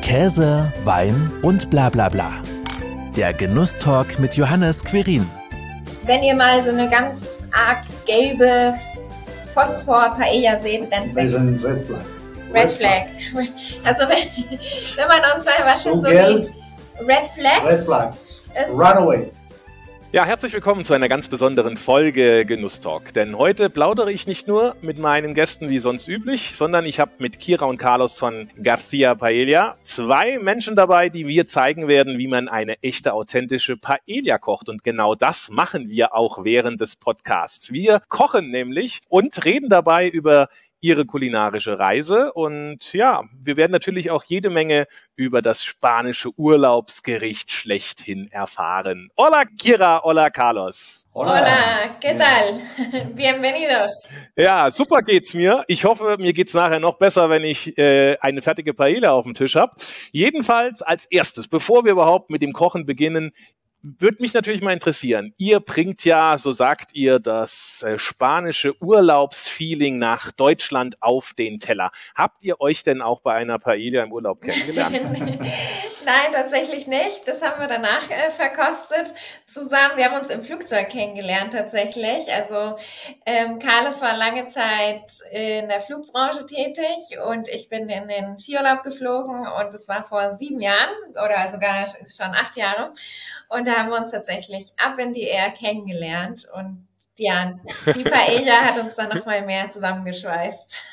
Käse, Wein und bla bla bla. Der Genusstalk mit Johannes Quirin. Wenn ihr mal so eine ganz arg gelbe Phosphor-Paella seht, rennt weg. Das ist ein Red Flag. Red Flag. Also wenn man uns mal was So so gelb. wie Red Flags Red Flag. ist, Run away. Ja, herzlich willkommen zu einer ganz besonderen Folge Genusstalk. Denn heute plaudere ich nicht nur mit meinen Gästen wie sonst üblich, sondern ich habe mit Kira und Carlos von Garcia Paella zwei Menschen dabei, die mir zeigen werden, wie man eine echte, authentische Paella kocht. Und genau das machen wir auch während des Podcasts. Wir kochen nämlich und reden dabei über ihre kulinarische Reise. Und ja, wir werden natürlich auch jede Menge über das spanische Urlaubsgericht schlechthin erfahren. Hola Kira, hola Carlos. hola, ¿qué tal? Bienvenidos. Ja, super geht's mir. Ich hoffe, mir geht's nachher noch besser, wenn ich eine fertige Paella auf dem Tisch habe. Jedenfalls als erstes, bevor wir überhaupt mit dem Kochen beginnen, würde mich natürlich mal interessieren. Ihr bringt ja, so sagt ihr, das spanische Urlaubsfeeling nach Deutschland auf den Teller. Habt ihr euch denn auch bei einer Paella im Urlaub kennengelernt? Nein, tatsächlich nicht. Das haben wir danach verkostet zusammen. Wir haben uns im Flugzeug kennengelernt tatsächlich. Also Carlos war lange Zeit in der Flugbranche tätig und ich bin in den Skiurlaub geflogen und es war vor 7 Jahren oder sogar schon 8 Jahre. Und da haben wir uns tatsächlich up in the air kennengelernt und ja, die Paella hat uns dann noch mal mehr zusammengeschweißt.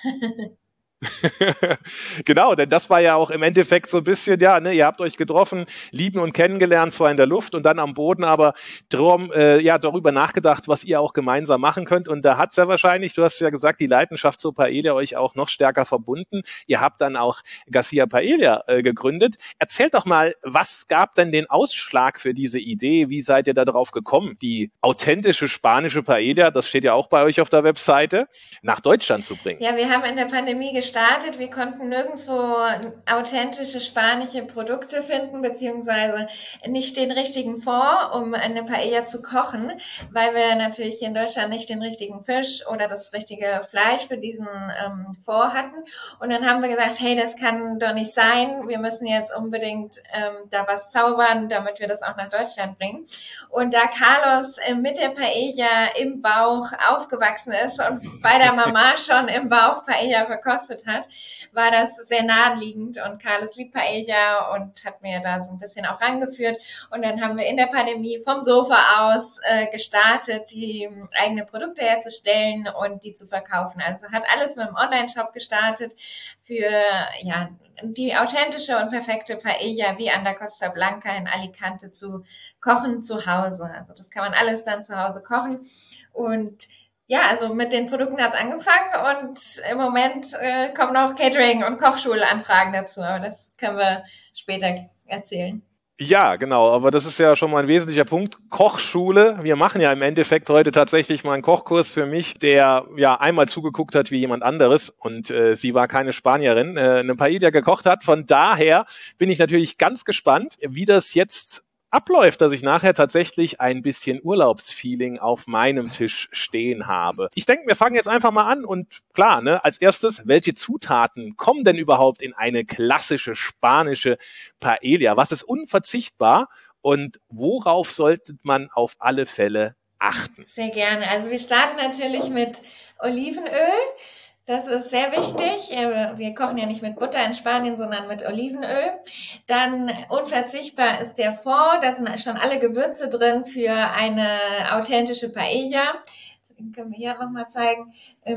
Genau, denn das war ja auch im Endeffekt so ein bisschen, ja, ne, ihr habt euch getroffen, lieben und kennengelernt, zwar in der Luft und dann am Boden, aber darüber nachgedacht, was ihr auch gemeinsam machen könnt. Und da hat's ja wahrscheinlich, du hast ja gesagt, die Leidenschaft zur Paella euch auch noch stärker verbunden. Ihr habt dann auch Garcia Paella gegründet. Erzählt doch mal, was gab denn den Ausschlag für diese Idee? Wie seid ihr da drauf gekommen, die authentische spanische Paella, das steht ja auch bei euch auf der Webseite, nach Deutschland zu bringen? Ja, wir haben in der Pandemie gestartet. Wir konnten nirgendwo authentische spanische Produkte finden, beziehungsweise nicht den richtigen Fond, um eine Paella zu kochen, weil wir natürlich hier in Deutschland nicht den richtigen Fisch oder das richtige Fleisch für diesen Fond hatten. Und dann haben wir gesagt, hey, das kann doch nicht sein. Wir müssen jetzt unbedingt da was zaubern, damit wir das auch nach Deutschland bringen. Und da Carlos mit der Paella im Bauch aufgewachsen ist und bei der Mama schon im Bauch Paella verkostet hat, war das sehr naheliegend und Carlos liebt Paella und hat mir da so ein bisschen auch rangeführt und dann haben wir in der Pandemie vom Sofa aus gestartet, die eigene Produkte herzustellen und die zu verkaufen. Also hat alles mit dem Online-Shop gestartet für ja die authentische und perfekte Paella wie an der Costa Blanca in Alicante zu kochen zu Hause. Also das kann man alles dann zu Hause kochen und ja, also mit den Produkten hat's angefangen und im Moment kommen noch Catering- und Kochschulanfragen dazu, aber das können wir später erzählen. Ja, genau, aber das ist ja schon mal ein wesentlicher Punkt. Kochschule. Wir machen ja im Endeffekt heute tatsächlich mal einen Kochkurs für mich, der ja einmal zugeguckt hat wie jemand anderes und sie war keine Spanierin, eine Paella gekocht hat. Von daher bin ich natürlich ganz gespannt, wie das jetzt abläuft, dass ich nachher tatsächlich ein bisschen Urlaubsfeeling auf meinem Tisch stehen habe. Ich denke, wir fangen jetzt einfach mal an und klar, ne, als erstes, welche Zutaten kommen denn überhaupt in eine klassische spanische Paella? Was ist unverzichtbar und worauf sollte man auf alle Fälle achten? Sehr gerne. Also wir starten natürlich mit Olivenöl. Das ist sehr wichtig. Wir kochen ja nicht mit Butter in Spanien, sondern mit Olivenöl. Dann unverzichtbar ist der Fond. Da sind schon alle Gewürze drin für eine authentische Paella. Den können wir hier nochmal zeigen.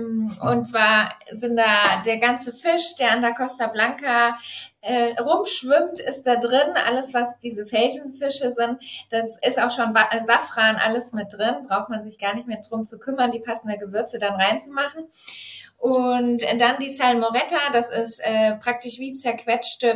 Und zwar sind da der ganze Fisch, der an der Costa Blanca rumschwimmt, ist da drin. Alles, was diese Felsenfische sind, das ist auch schon Safran alles mit drin. Braucht man sich gar nicht mehr drum zu kümmern, die passenden Gewürze dann reinzumachen. Und dann die Salmoretta, das ist praktisch wie zerquetschte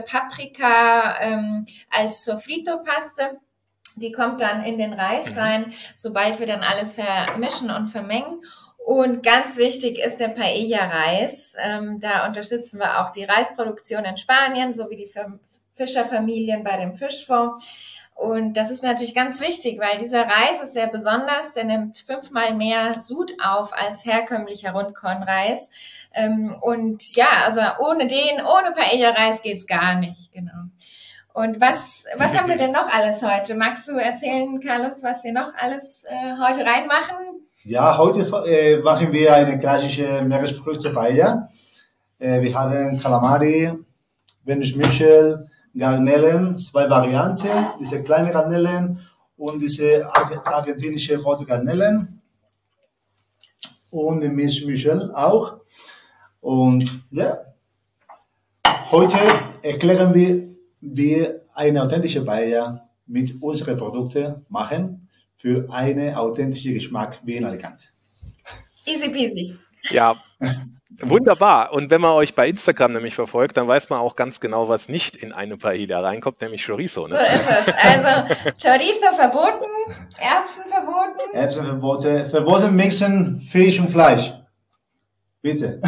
Paprika als Sofrito-Paste. Die kommt dann in den Reis rein, sobald wir dann alles vermischen und vermengen. Und ganz wichtig ist der Paella-Reis. Da unterstützen wir auch die Reisproduktion in Spanien, sowie die Fischerfamilien bei dem Fischfond. Und das ist natürlich ganz wichtig, weil dieser Reis ist sehr besonders. Der nimmt 5-mal mehr Sud auf als herkömmlicher Rundkornreis. Und ja, also ohne Paella-Reis geht's gar nicht, genau. Und was haben wir denn noch alles heute? Magst du erzählen, Carlos, was wir noch alles heute reinmachen? Ja, heute machen wir eine klassische Meeresfrüchte-Paella. Wir haben Calamari, Venusmuschel, Garnelen, 2 Varianten, diese kleinen Garnelen und diese argentinische rote Garnelen und die Milchmuschel auch. Und ja, heute erklären wir, wie eine authentische Paella mit unseren Produkten machen für einen authentischen Geschmack wie in Alicante. Easy peasy. Ja, wunderbar. Und wenn man euch bei Instagram nämlich verfolgt, dann weiß man auch ganz genau, was nicht in eine Paella reinkommt, nämlich Chorizo. Ne? So ist es. Also Chorizo verboten, Erbsen verboten. Erbsen verboten, verboten mixen Fisch und Fleisch. Bitte.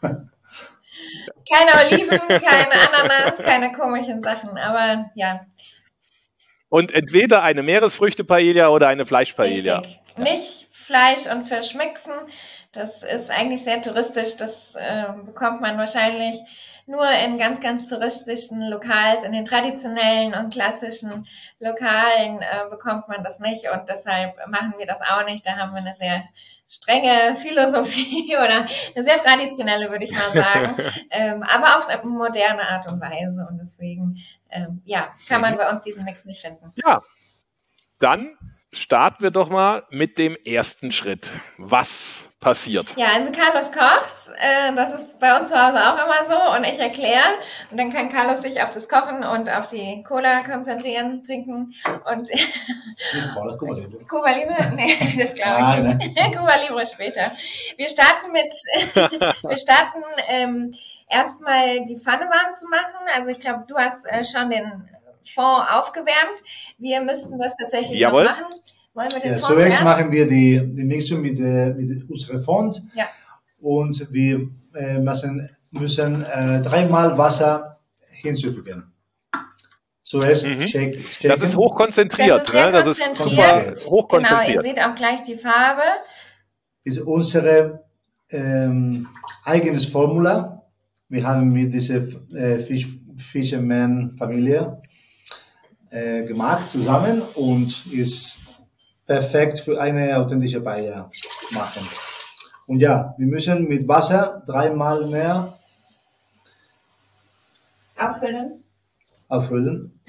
Keine Oliven, keine Ananas, keine komischen Sachen, aber ja. Und entweder eine Meeresfrüchte-Paella oder eine Fleisch-Paella. Richtig. Nicht Fleisch und Fisch mixen. Das ist eigentlich sehr touristisch. Das bekommt man wahrscheinlich nur in ganz, ganz touristischen Lokals. In den traditionellen und klassischen Lokalen bekommt man das nicht. Und deshalb machen wir das auch nicht. Da haben wir eine sehr strenge Philosophie oder eine sehr traditionelle, würde ich mal sagen. Aber auf eine moderne Art und Weise. Und deswegen, kann man bei uns diesen Mix nicht finden. Ja, dann starten wir doch mal mit dem ersten Schritt. Was passiert? Ja, also Carlos kocht. Das ist bei uns zu Hause auch immer so. Und ich erkläre. Und dann kann Carlos sich auf das Kochen und auf die Cola konzentrieren, trinken. Und Cuba Libre. Cuba Libre? Nee, das glaube ich nicht. Cuba Libre später. Wir starten erstmal die Pfanne warm zu machen. Also ich glaube, du hast schon den Fond aufgewärmt. Wir müssten das tatsächlich noch machen. Wollen wir den Fond zuerst machen wir die Mixung mit unserem Fond. Ja. Und wir müssen 3-mal Wasser hinzufügen. Zuerst checken. Das ist hochkonzentriert. Das ist super hochkonzentriert. Genau, ihr seht auch gleich die Farbe. Das ist unsere eigenes Formula. Wir haben mit dieser Fisherman-Familie gemacht zusammen und ist perfekt für eine authentische Paella machen. Und ja, wir müssen mit Wasser 3-mal mehr auffüllen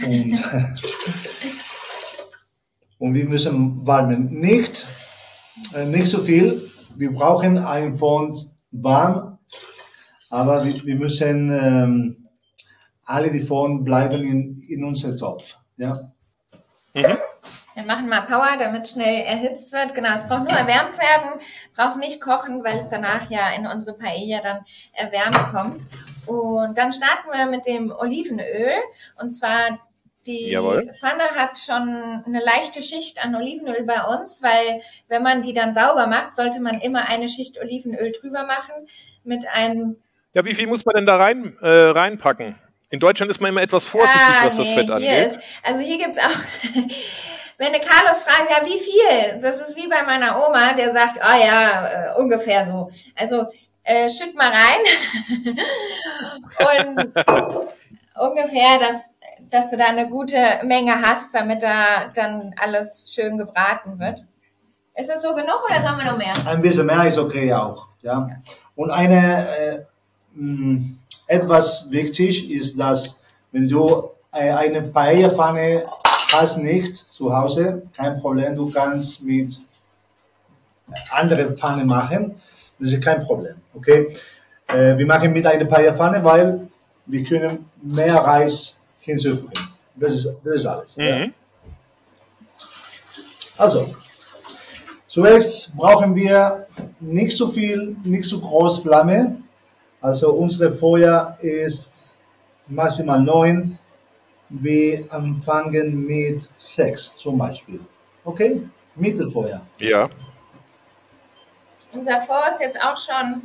und wir müssen warmen. Nicht so viel. Wir brauchen ein Fond warm, aber wir müssen alle die Fond bleiben in unserem Topf. Ja. Wir machen mal Power, damit schnell erhitzt wird. Genau, es braucht nur erwärmt werden, braucht nicht kochen, weil es danach ja in unsere Paella dann erwärmt kommt. Und dann starten wir mit dem Olivenöl. Und zwar die Pfanne hat schon eine leichte Schicht an Olivenöl bei uns, weil wenn man die dann sauber macht, sollte man immer eine Schicht Olivenöl drüber machen mit einem... Ja, wie viel muss man denn da reinpacken? In Deutschland ist man immer etwas vorsichtig, was das Fett angeht. Hier gibt's auch... Wenn der Carlos fragt, ja, wie viel? Das ist wie bei meiner Oma, der sagt, ungefähr so. Also, schütt mal rein. Und ungefähr, dass du da eine gute Menge hast, damit da dann alles schön gebraten wird. Ist das so genug oder sollen wir noch mehr? Ein bisschen mehr ist okay auch. Ja. Und etwas wichtig ist, dass wenn du eine Paella-Pfanne hast nicht zu Hause, kein Problem, du kannst mit anderen Pfanne machen, das ist kein Problem, okay? Wir machen mit einer Paella-Pfanne, weil wir können mehr Reis hinzufügen. Das ist alles. Mhm. Ja. Also, zuerst brauchen wir nicht so viel, nicht so groß Flamme. Also unsere Feuer ist maximal 9. Wir anfangen mit 6 zum Beispiel. Okay? Mittelfeuer. Ja. Unser Fond ist jetzt auch schon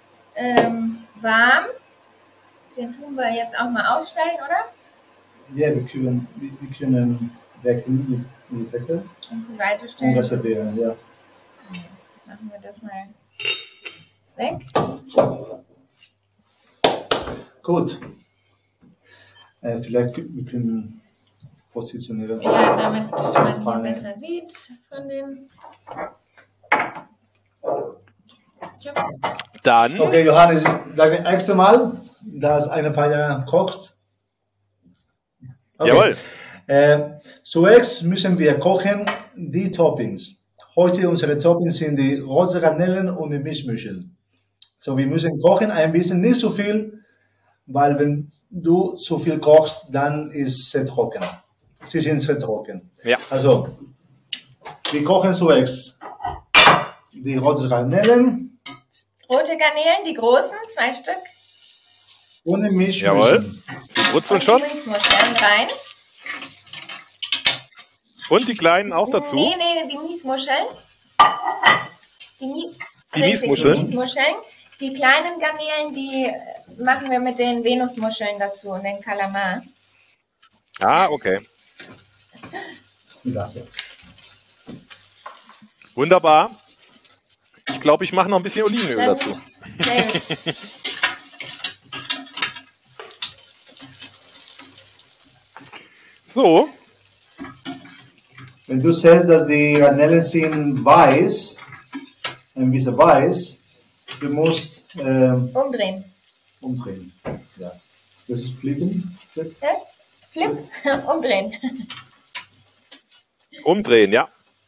warm. Den tun wir jetzt auch mal ausstellen, oder? Ja, wir können Decken mit Deckel Und zur Seite und stellen. reservieren, ja. Machen wir das mal weg. Gut. Vielleicht wir können positionieren. Ja, damit man hier Pfanne. besser sieht von den. Dann, Okay, Johannes, das erste Mal, dass eine Paella kocht. Okay. jawohl. Zuerst müssen wir kochen die Toppings. Heute unsere Toppings sind die rote Garnelen und die Mischmuschel. So, wir müssen kochen ein bisschen, nicht so viel, weil wenn du zu viel kochst, dann ist sie trocken. Sie sind sehr trocken. Ja. Also, wir kochen zuerst die rote Garnelen Rote Garnelen, die großen, 2 Stück. und die Mischmuschel. Jawohl. Sie brutzeln Und schon. die Miesmuscheln rein. Und die kleinen auch dazu. Nee, die Miesmuscheln. Die Miesmuscheln? Die Miesmuscheln. Die kleinen Garnelen, die machen wir mit den Venusmuscheln dazu und den Kalamar. Ah, okay. Ja. Wunderbar. Ich glaube, ich mache noch ein bisschen Olivenöl Dann- dazu. Sehr gut. So, Wenn du siehst, dass die Garnelen sind weiß, ein bisschen weiß, du musst Umdrehen. umdrehen. Ja. Das ist flippen. Flip, umdrehen. umdrehen, ja.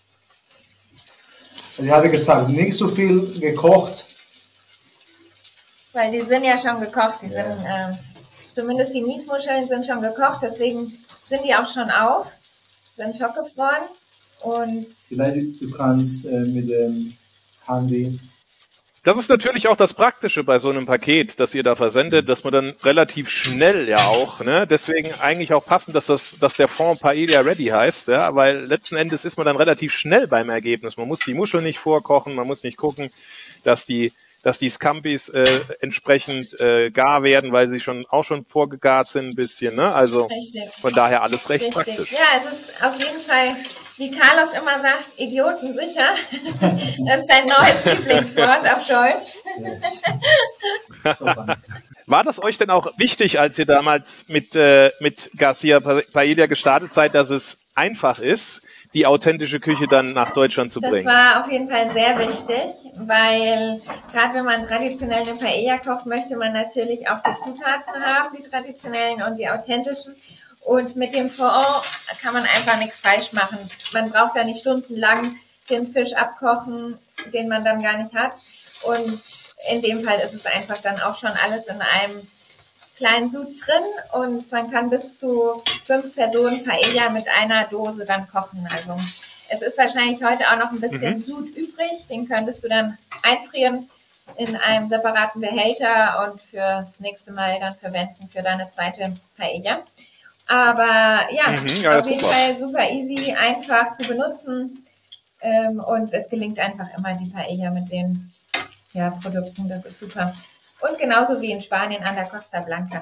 Ich hatte gesagt, nicht so viel gekocht. Weil die sind ja schon gekocht. Die Ja. sind, zumindest die Miesmuscheln sind schon gekocht, deswegen sind die auch schon auf, sind schockgefroren. Und Vielleicht du kannst mit dem Handy. Das ist natürlich auch das Praktische bei so einem Paket, das ihr da versendet, dass man dann relativ schnell ja auch, ne, deswegen eigentlich auch passend, dass der Fond Paella Ready heißt, ja, weil letzten Endes ist man dann relativ schnell beim Ergebnis. Man muss die Muscheln nicht vorkochen, man muss nicht gucken, dass die Scampis entsprechend gar werden, weil sie auch schon vorgegart sind ein bisschen, ne? Also richtig. von daher alles recht Richtig. praktisch. Ja, es ist auf jeden Fall, wie Carlos immer sagt, idiotensicher. Das ist sein neues Lieblingswort auf Deutsch. Yes. War das euch denn auch wichtig, als ihr damals mit Garcia Paella gestartet seid, dass es einfach ist, die authentische Küche dann nach Deutschland zu Das bringen? war auf jeden Fall sehr wichtig, weil gerade wenn man traditionell eine Paella kocht, möchte man natürlich auch die Zutaten haben, die traditionellen und die authentischen. Und mit dem Fond kann man einfach nichts falsch machen. Man braucht da nicht stundenlang den Fisch abkochen, den man dann gar nicht hat. Und in dem Fall ist es einfach dann auch schon alles in einem kleinen Sud drin und man kann bis zu 5 Personen Paella mit einer Dose dann kochen. Also es ist wahrscheinlich heute auch noch ein bisschen Sud übrig, den könntest du dann einfrieren in einem separaten Behälter und fürs nächste Mal dann verwenden für deine zweite Paella. Aber ja, ja, auf jeden super. Fall super easy, einfach zu benutzen und es gelingt einfach immer die Paella mit den Produkten, das ist super. Und genauso wie in Spanien an der Costa Blanca.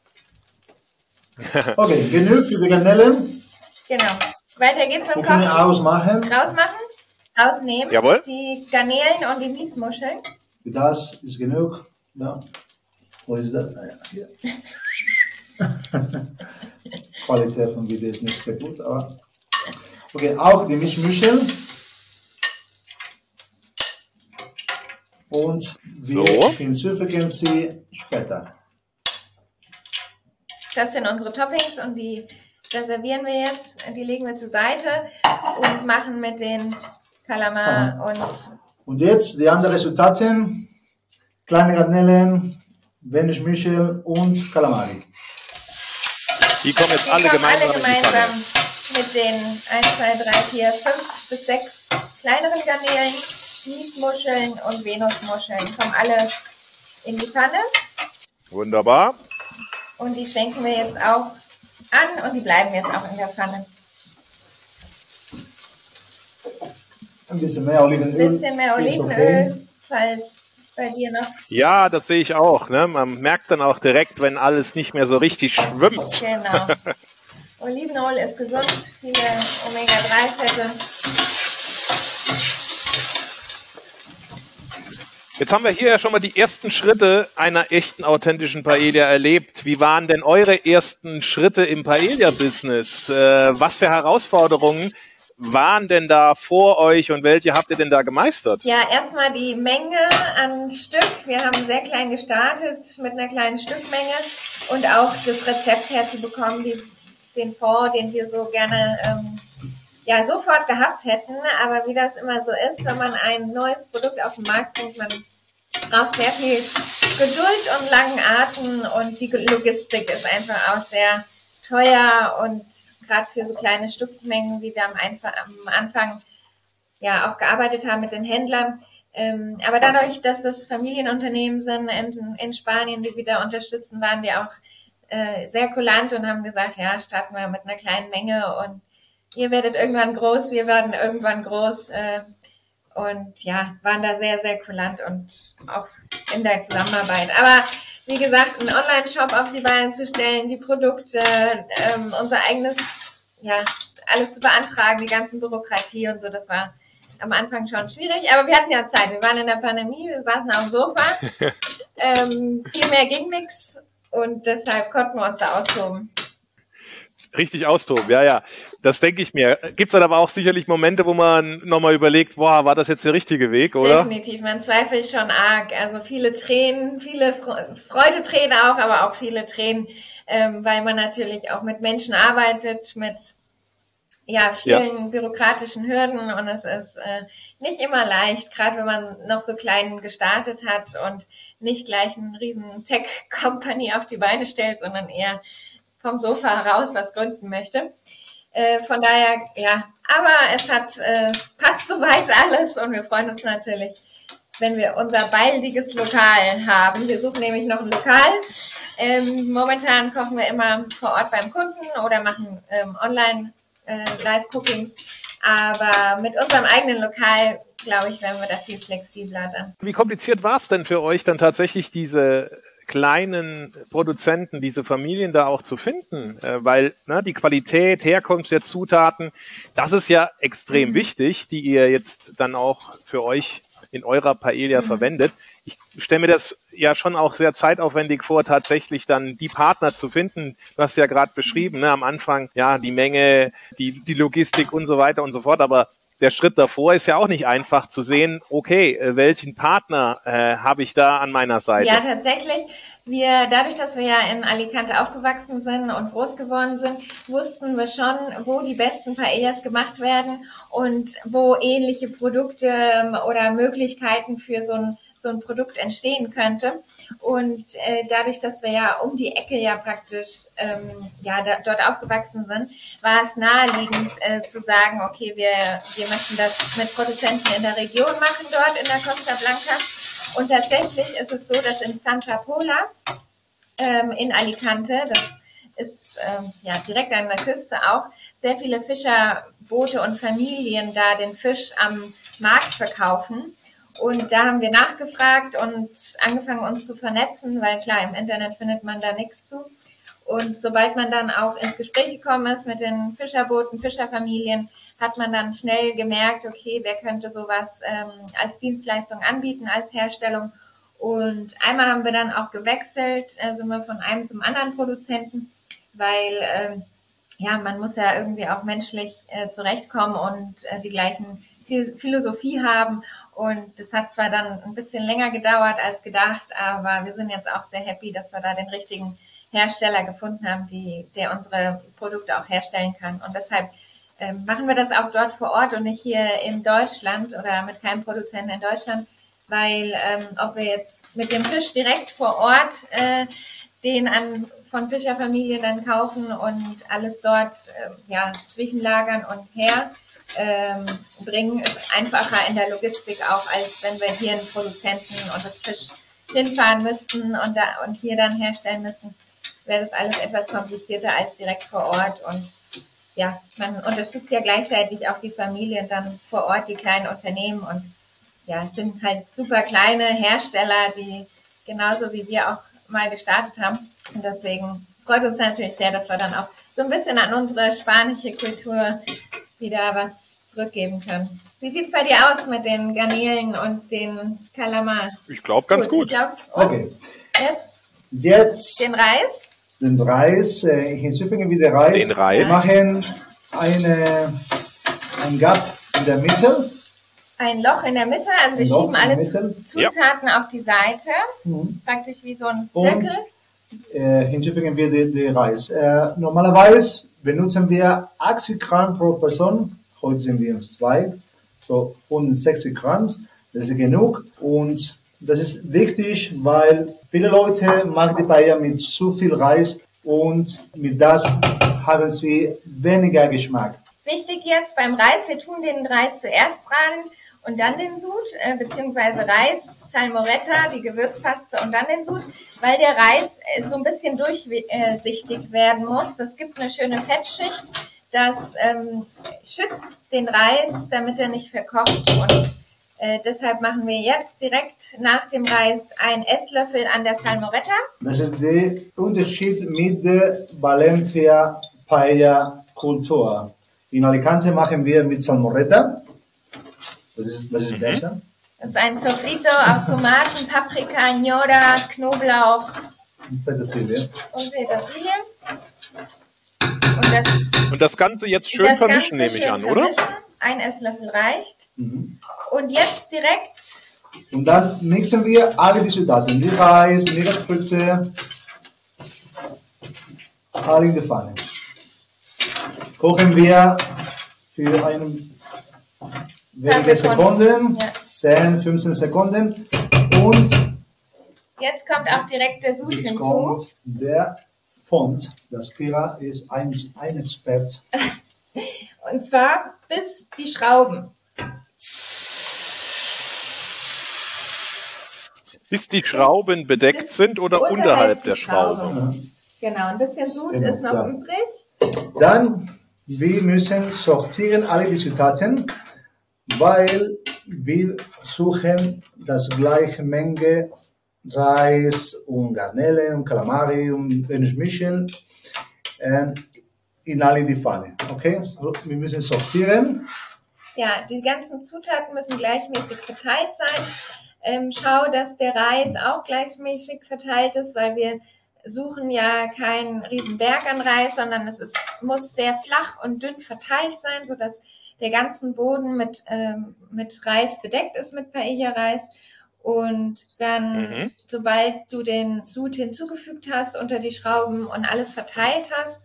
Okay, genug für die Garnelen. Genau. Weiter geht's mit Wir dem können Kochen. ausmachen. Rausmachen, rausnehmen. Jawohl. Die Garnelen und die Miesmuscheln. Das ist genug. Ja. Wo ist das? Ah, ja, hier. Qualität vom Video ist nicht sehr gut, aber okay, auch die Mischmuscheln. Und wir So. hinzufügen sie später. Das sind unsere Toppings und die reservieren wir jetzt. Die legen wir zur Seite und machen mit den Kalamar Und jetzt die anderen Zutaten: kleine Garnelen, Venusmuschel und Kalamari. Die kommen jetzt alle gemeinsam in die Pfanne. mit den 1, 2, 3, 4, 5 bis 6 kleineren Garnelen, Miesmuscheln und Venusmuscheln. Kommen alle in die Pfanne Wunderbar. und die schwenken wir jetzt auch an und die bleiben jetzt auch in der Pfanne. Ein bisschen mehr Olivenöl. Ein bisschen mehr ist Olivenöl, falls bei dir noch. Ja, das sehe ich auch. Ne? Man merkt dann auch direkt, wenn alles nicht mehr so richtig schwimmt. Genau. Olivenöl ist gesund, viele Omega-3-Fette. Jetzt haben wir hier ja schon mal die ersten Schritte einer echten, authentischen Paella erlebt. Wie waren denn eure ersten Schritte im Paella-Business? Was für Herausforderungen waren denn da vor euch und welche habt ihr denn da gemeistert? Ja, erstmal die Menge an Stück. Wir haben sehr klein gestartet mit einer kleinen Stückmenge und auch das Rezept herzubekommen, den Fond, den wir so gerne sofort gehabt hätten. Aber wie das immer so ist, wenn man ein neues Produkt auf den Markt bringt, man braucht sehr viel Geduld und langen Atem und die Logistik ist einfach auch sehr teuer und gerade für so kleine Stückmengen, wie wir am Anfang ja auch gearbeitet haben mit den Händlern. Aber dadurch, dass das Familienunternehmen sind in Spanien, die wir da unterstützen, waren wir auch sehr kulant und haben gesagt, ja, starten wir mit einer kleinen Menge und ihr werdet irgendwann groß, wir werden irgendwann groß. Und ja, waren da sehr, sehr kulant und auch in der Zusammenarbeit. Aber wie gesagt, einen Online-Shop auf die Beine zu stellen, die Produkte, unser eigenes, ja, alles zu beantragen, die ganzen Bürokratie und so, das war am Anfang schon schwierig. Aber wir hatten ja Zeit. Wir waren in der Pandemie, wir saßen auf dem Sofa. Viel mehr ging nichts und deshalb konnten wir uns da austoben. Richtig austoben, ja. Das denke ich mir. Gibt es dann aber auch sicherlich Momente, wo man nochmal überlegt, boah, war das jetzt der richtige Weg, oder? Definitiv, man zweifelt schon arg. Also viele Tränen, viele Freudetränen auch, aber auch viele Tränen, weil man natürlich auch mit Menschen arbeitet, mit vielen bürokratischen Hürden und es ist nicht immer leicht, gerade wenn man noch so klein gestartet hat und nicht gleich eine riesen Tech-Company auf die Beine stellt, sondern eher vom Sofa heraus was gründen möchte. Von daher, ja, aber es passt soweit alles und wir freuen uns natürlich, wenn wir unser baldiges Lokal haben. Wir suchen nämlich noch ein Lokal. Momentan kochen wir immer vor Ort beim Kunden oder machen online Live-Cookings, aber mit unserem eigenen Lokal, glaube ich, werden wir da viel flexibler dann. Wie kompliziert war es denn für euch dann tatsächlich, diese kleinen Produzenten, diese Familien da auch zu finden? Weil die Qualität, Herkunft der Zutaten, das ist ja extrem wichtig, die ihr jetzt dann auch für euch in eurer Paella verwendet. Ich stelle mir das ja schon auch sehr zeitaufwendig vor, tatsächlich dann die Partner zu finden. Du hast ja gerade beschrieben, am Anfang, ja, die Menge, die Logistik und so weiter und so fort, aber der Schritt davor ist ja auch nicht einfach zu sehen, okay, welchen Partner habe ich da an meiner Seite? Ja, tatsächlich. Dadurch, dass wir ja in Alicante aufgewachsen sind und groß geworden sind, wussten wir schon, wo die besten Paellas gemacht werden und wo ähnliche Produkte oder Möglichkeiten für so ein Produkt entstehen könnte. Und dadurch, dass wir ja um die Ecke ja praktisch dort aufgewachsen sind, war es naheliegend zu sagen, okay, wir möchten das mit Produzenten in der Region machen dort in der Costa Blanca. Und tatsächlich ist es so, dass in Santa Pola in Alicante, das ist direkt an der Küste auch, sehr viele Fischerboote und Familien da den Fisch am Markt verkaufen. Und da haben wir nachgefragt und angefangen, uns zu vernetzen, weil klar, im Internet findet man da nichts zu. Und sobald man dann auch ins Gespräch gekommen ist mit den Fischerbooten, Fischerfamilien, hat man dann schnell gemerkt, okay, wer könnte sowas als Dienstleistung anbieten, als Herstellung. Und einmal haben wir dann auch gewechselt, sind wir von einem zum anderen Produzenten, weil man muss ja irgendwie auch menschlich zurechtkommen und die gleichen Philosophie haben. Und das hat zwar dann ein bisschen länger gedauert als gedacht, aber wir sind jetzt auch sehr happy, dass wir da den richtigen Hersteller gefunden haben, der unsere Produkte auch herstellen kann. Und deshalb machen wir das auch dort vor Ort und nicht hier in Deutschland oder mit keinem Produzenten in Deutschland, weil ob wir jetzt mit dem Fisch direkt vor Ort von Fischerfamilien dann kaufen und alles dort zwischenlagern und bringen, ist einfacher in der Logistik auch, als wenn wir hier einen Produzenten und das Fisch hinfahren müssten und hier dann herstellen müssten, wäre das alles etwas komplizierter als direkt vor Ort. Und ja, man unterstützt ja gleichzeitig auch die Familien dann vor Ort, die kleinen Unternehmen. Und ja, es sind halt super kleine Hersteller, die genauso wie wir auch mal gestartet haben. Und deswegen freut uns natürlich sehr, dass wir dann auch so ein bisschen an unsere spanische Kultur wieder was zurückgeben können. Wie sieht's bei dir aus mit den Garnelen und den Kalamar? Ich glaube ganz gut. Okay. Jetzt den Reis. Den Reis, hinzufügen wir den Reis. Den Reis. Wir machen ein Gap in der Mitte. Ein Loch in der Mitte, also wir schieben alle Zutaten auf die Seite, praktisch wie so ein Zirkel. Und hinzufügen wir den Reis. Normalerweise benutzen wir 80 Gramm pro Person. Heute sind wir 2, so 160 Gramm. Das ist genug. Und das ist wichtig, weil viele Leute machen die Paella mit zu viel Reis und mit das haben sie weniger Geschmack. Wichtig jetzt beim Reis, wir tun den Reis zuerst rein und dann den Sud, beziehungsweise Reis, Salmoretta, die Gewürzpaste und dann den Sud, weil der Reis so ein bisschen durchsichtig werden muss. Das gibt eine schöne Fettschicht, das schützt den Reis, damit er nicht verkocht. Und deshalb machen wir jetzt direkt nach dem Reis einen Esslöffel an der Salmoretta. Das ist der Unterschied mit der Valencia Paella Kultur. In Alicante machen wir mit Salmoretta. Das ist besser. Das ist ein Sofrito aus Tomaten, Paprika, Gnocchi, Knoblauch und Petersilie. Und das Ganze jetzt schön vermischen, nehme ich an, oder? Ein Esslöffel reicht. Und jetzt direkt. Und dann mixen wir alle die Zutaten. Die Reis, Meeresfrüchte, alle in der Pfanne. Kochen wir für wenige Sekunden, 10, 15 Sekunden. Und jetzt kommt auch direkt der Sud hinzu. Kommt der Fond. Das Kira ist ein Expert. Und zwar bis die Schrauben. Bis die Schrauben bedeckt sind oder unterhalb der Schrauben? Genau, ein bisschen Sud ist noch übrig. Dann, wir müssen sortieren alle die Zutaten, weil wir suchen das gleiche Menge Reis und Garnelen und Calamari und mischen in alle die Pfanne. Okay, so, wir müssen sortieren. Ja, die ganzen Zutaten müssen gleichmäßig verteilt sein. Schau, dass der Reis auch gleichmäßig verteilt ist, weil wir suchen ja keinen riesen Berg an Reis, sondern muss sehr flach und dünn verteilt sein, sodass der ganze Boden mit Reis bedeckt ist, mit Paella-Reis. Und dann, sobald du den Sud hinzugefügt hast, unter die Schrauben und alles verteilt hast,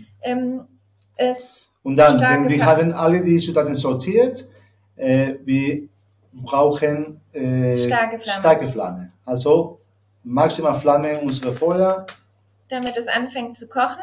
und dann, wenn wir haben alle die Zutaten sortiert, wir brauchen starke Flamme. Also maximal Flamme unsere Feuer. Damit es anfängt zu kochen.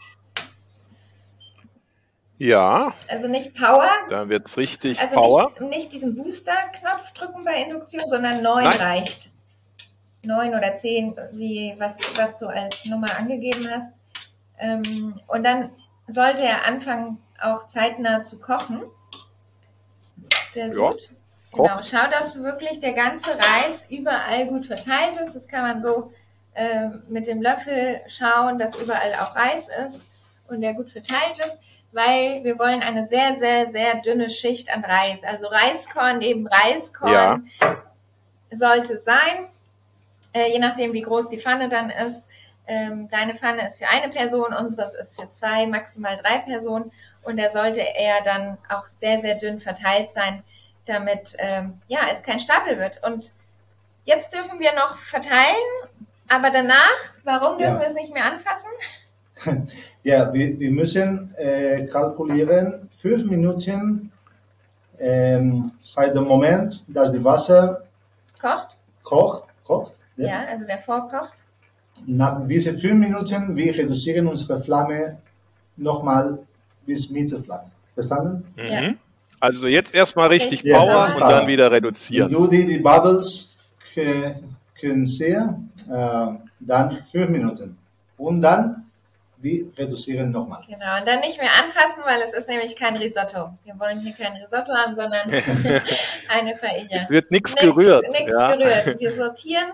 Ja. Also nicht Power. Dann wird es richtig also Power. Nicht diesen Booster-Knopf drücken bei Induktion, sondern 9 reicht. 9 oder 10, was du als Nummer angegeben hast. Und dann sollte er anfangen, auch zeitnah zu kochen. Der Sud. Genau, schau, dass wirklich der ganze Reis überall gut verteilt ist. Das kann man so mit dem Löffel schauen, dass überall auch Reis ist und der gut verteilt ist, weil wir wollen eine sehr, sehr, sehr dünne Schicht an Reis. Also Reiskorn, eben Reiskorn sollte sein, je nachdem wie groß die Pfanne dann ist. Deine Pfanne ist für eine Person, unseres ist für 2, maximal 3 Personen und da sollte er dann auch sehr, sehr dünn verteilt sein, damit es kein Stapel wird. Und jetzt dürfen wir noch verteilen, aber danach, warum dürfen wir es nicht mehr anfassen? Ja, wir müssen kalkulieren 5 Minuten seit dem Moment, dass das Wasser kocht. Ja, also der vorkocht. Nach diesen 5 Minuten, wir reduzieren unsere Flamme nochmal bis Mittelflamme. Verstanden? Ja. Also jetzt erstmal richtig Power und dann wieder reduzieren. Wenn du die Bubbles können sehen, dann 5 Minuten. Und dann wir reduzieren nochmal. Genau, und dann nicht mehr anfassen, weil es ist nämlich kein Risotto. Wir wollen hier kein Risotto haben, sondern eine Paella. Es wird nichts gerührt. Nichts gerührt. Wir sortieren,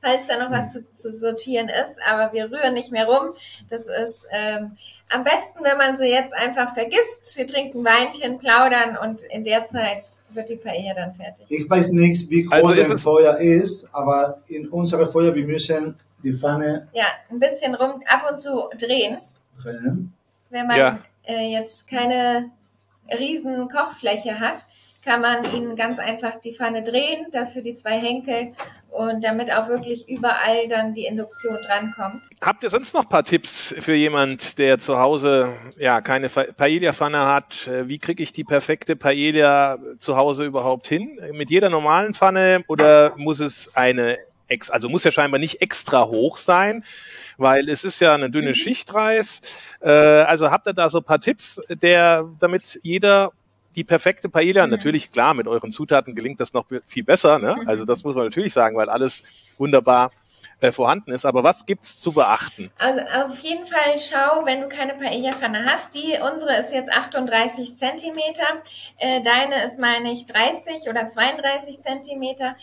falls da noch was zu sortieren ist. Aber wir rühren nicht mehr rum. Das ist am besten, wenn man sie jetzt einfach vergisst. Wir trinken Weinchen, plaudern und in der Zeit wird die Paella dann fertig. Ich weiß nicht, wie groß das Feuer ist, aber in unserer Feuer, wir müssen die Pfanne... Ja, ein bisschen ab und zu drehen. Wenn man jetzt keine riesen Kochfläche hat, kann man ihnen ganz einfach die Pfanne drehen, dafür die 2 Henkel und damit auch wirklich überall dann die Induktion drankommt. Habt ihr sonst noch ein paar Tipps für jemand, der zu Hause keine Paella-Pfanne hat? Wie kriege ich die perfekte Paella zu Hause überhaupt hin? Mit jeder normalen Pfanne oder muss es muss ja scheinbar nicht extra hoch sein, weil es ist ja eine dünne Schicht Reis. Also habt ihr da so ein paar Tipps, damit jeder die perfekte Paella, natürlich klar, mit euren Zutaten gelingt das noch viel besser, ne? Also das muss man natürlich sagen, weil alles wunderbar vorhanden ist. Aber was gibt's zu beachten? Also auf jeden Fall schau, wenn du keine Paella-Pfanne hast. Unsere ist jetzt 38 Zentimeter. Deine ist, meine ich, 30 oder 32 Zentimeter.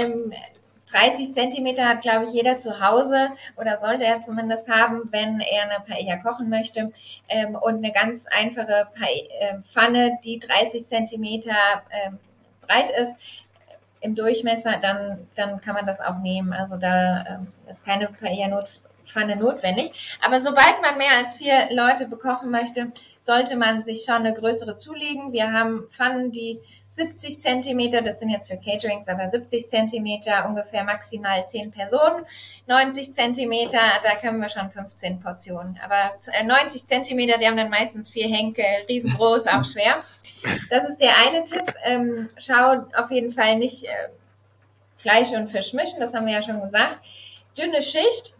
30 Zentimeter hat, glaube ich, jeder zu Hause oder sollte er zumindest haben, wenn er eine Paella kochen möchte. Und eine ganz einfache Pfanne, die 30 Zentimeter breit ist, im Durchmesser, dann kann man das auch nehmen. Also da ist keine Paella-Pfanne notwendig. Aber sobald man mehr als 4 Leute bekochen möchte, sollte man sich schon eine größere zulegen. Wir haben Pfannen, die 70 Zentimeter, das sind jetzt für Caterings, aber 70 Zentimeter, ungefähr maximal 10 Personen. 90 Zentimeter, da können wir schon 15 Portionen. Aber 90 Zentimeter, die haben dann meistens 4 Henkel, riesengroß, auch schwer. Das ist der eine Tipp. Schau auf jeden Fall nicht Fleisch und Fisch mischen, das haben wir ja schon gesagt. Dünne Schicht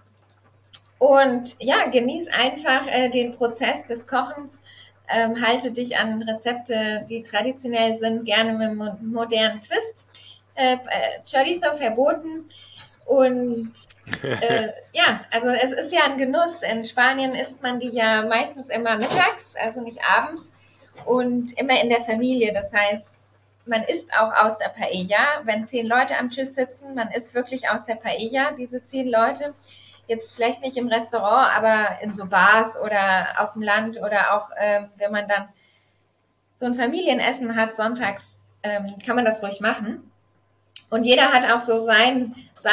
und ja, genieß einfach den Prozess des Kochens. Halte dich an Rezepte, die traditionell sind, gerne mit einem modernen Twist. Chorizo verboten. Und also es ist ja ein Genuss. In Spanien isst man die ja meistens immer mittags, also nicht abends. Und immer in der Familie. Das heißt, man isst auch aus der Paella. Wenn 10 Leute am Tisch sitzen, man isst wirklich aus der Paella, diese 10 Leute. Jetzt vielleicht nicht im Restaurant, aber in so Bars oder auf dem Land oder auch, wenn man dann so ein Familienessen hat, sonntags, kann man das ruhig machen. Und jeder hat auch so sein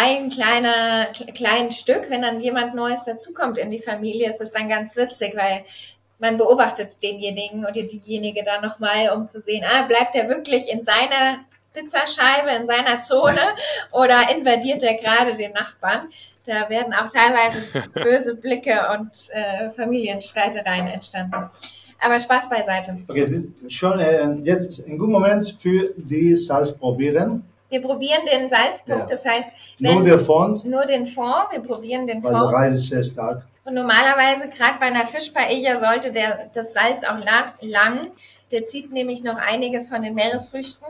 kleines Stück. Wenn dann jemand Neues dazukommt in die Familie, ist das dann ganz witzig, weil man beobachtet denjenigen oder diejenige dann nochmal, um zu sehen, bleibt er wirklich in seiner Pizzascheibe, in seiner Zone oder invadiert er gerade den Nachbarn? Da werden auch teilweise böse Blicke und Familienstreitereien entstanden. Aber Spaß beiseite. Okay, das ist schon jetzt ein guter Moment für die Salz probieren. Wir probieren den Salzpunkt, das heißt, nur den Fond, wir probieren den Fond. Weil der Reis ist sehr stark. Und normalerweise, gerade bei einer Fischpaella, sollte das Salz auch lang. Der zieht nämlich noch einiges von den Meeresfrüchten.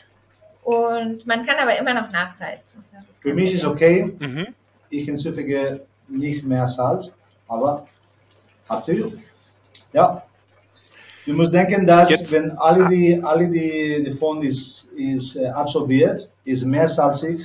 Und man kann aber immer noch nachsalzen. Für mich ist okay. Ich hinzufüge nicht mehr Salz, aber up to you. Ja. Du musst denken, dass jetzt, wenn alle die Fond ist absorbiert, ist mehr salzig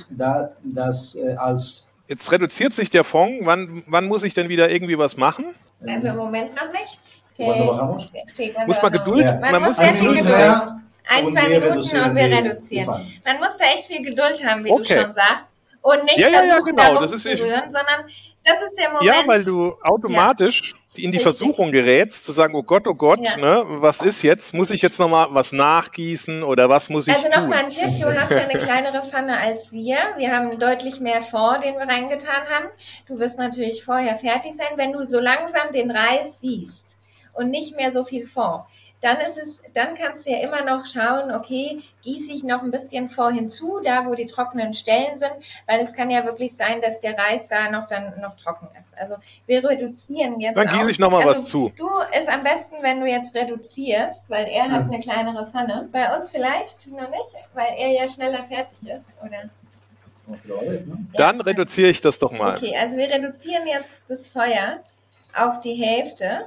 als... Jetzt reduziert sich der Fond. Wann muss ich denn wieder irgendwie was machen? Also im Moment noch nichts. Okay. Muss man Geduld? Ja. Man muss sehr viel Geduld. 1-2 Minuten und wir reduzieren. Man muss da echt viel Geduld haben, wie du schon sagst. Und nicht versuchen, da rumzurühren, sondern das ist der Moment. Ja, weil du automatisch in die Versuchung gerätst, zu sagen, oh Gott, ne, was ist jetzt? Muss ich jetzt nochmal was nachgießen oder was muss ich tun? Also nochmal ein Tipp, du hast ja eine kleinere Pfanne als wir. Wir haben deutlich mehr Fond, den wir reingetan haben. Du wirst natürlich vorher fertig sein. Wenn du so langsam den Reis siehst und nicht mehr so viel Fond, dann kannst du ja immer noch schauen, okay, gieße ich noch ein bisschen Fond hinzu, da wo die trockenen Stellen sind, weil es kann ja wirklich sein, dass der Reis da noch trocken ist. Also wir reduzieren jetzt. Dann gieße ich nochmal was zu. Du ist am besten, wenn du jetzt reduzierst, weil er hat eine kleinere Pfanne. Bei uns vielleicht noch nicht, weil er ja schneller fertig ist, oder? Dann reduziere ich das doch mal. Okay, also wir reduzieren jetzt das Feuer auf die Hälfte.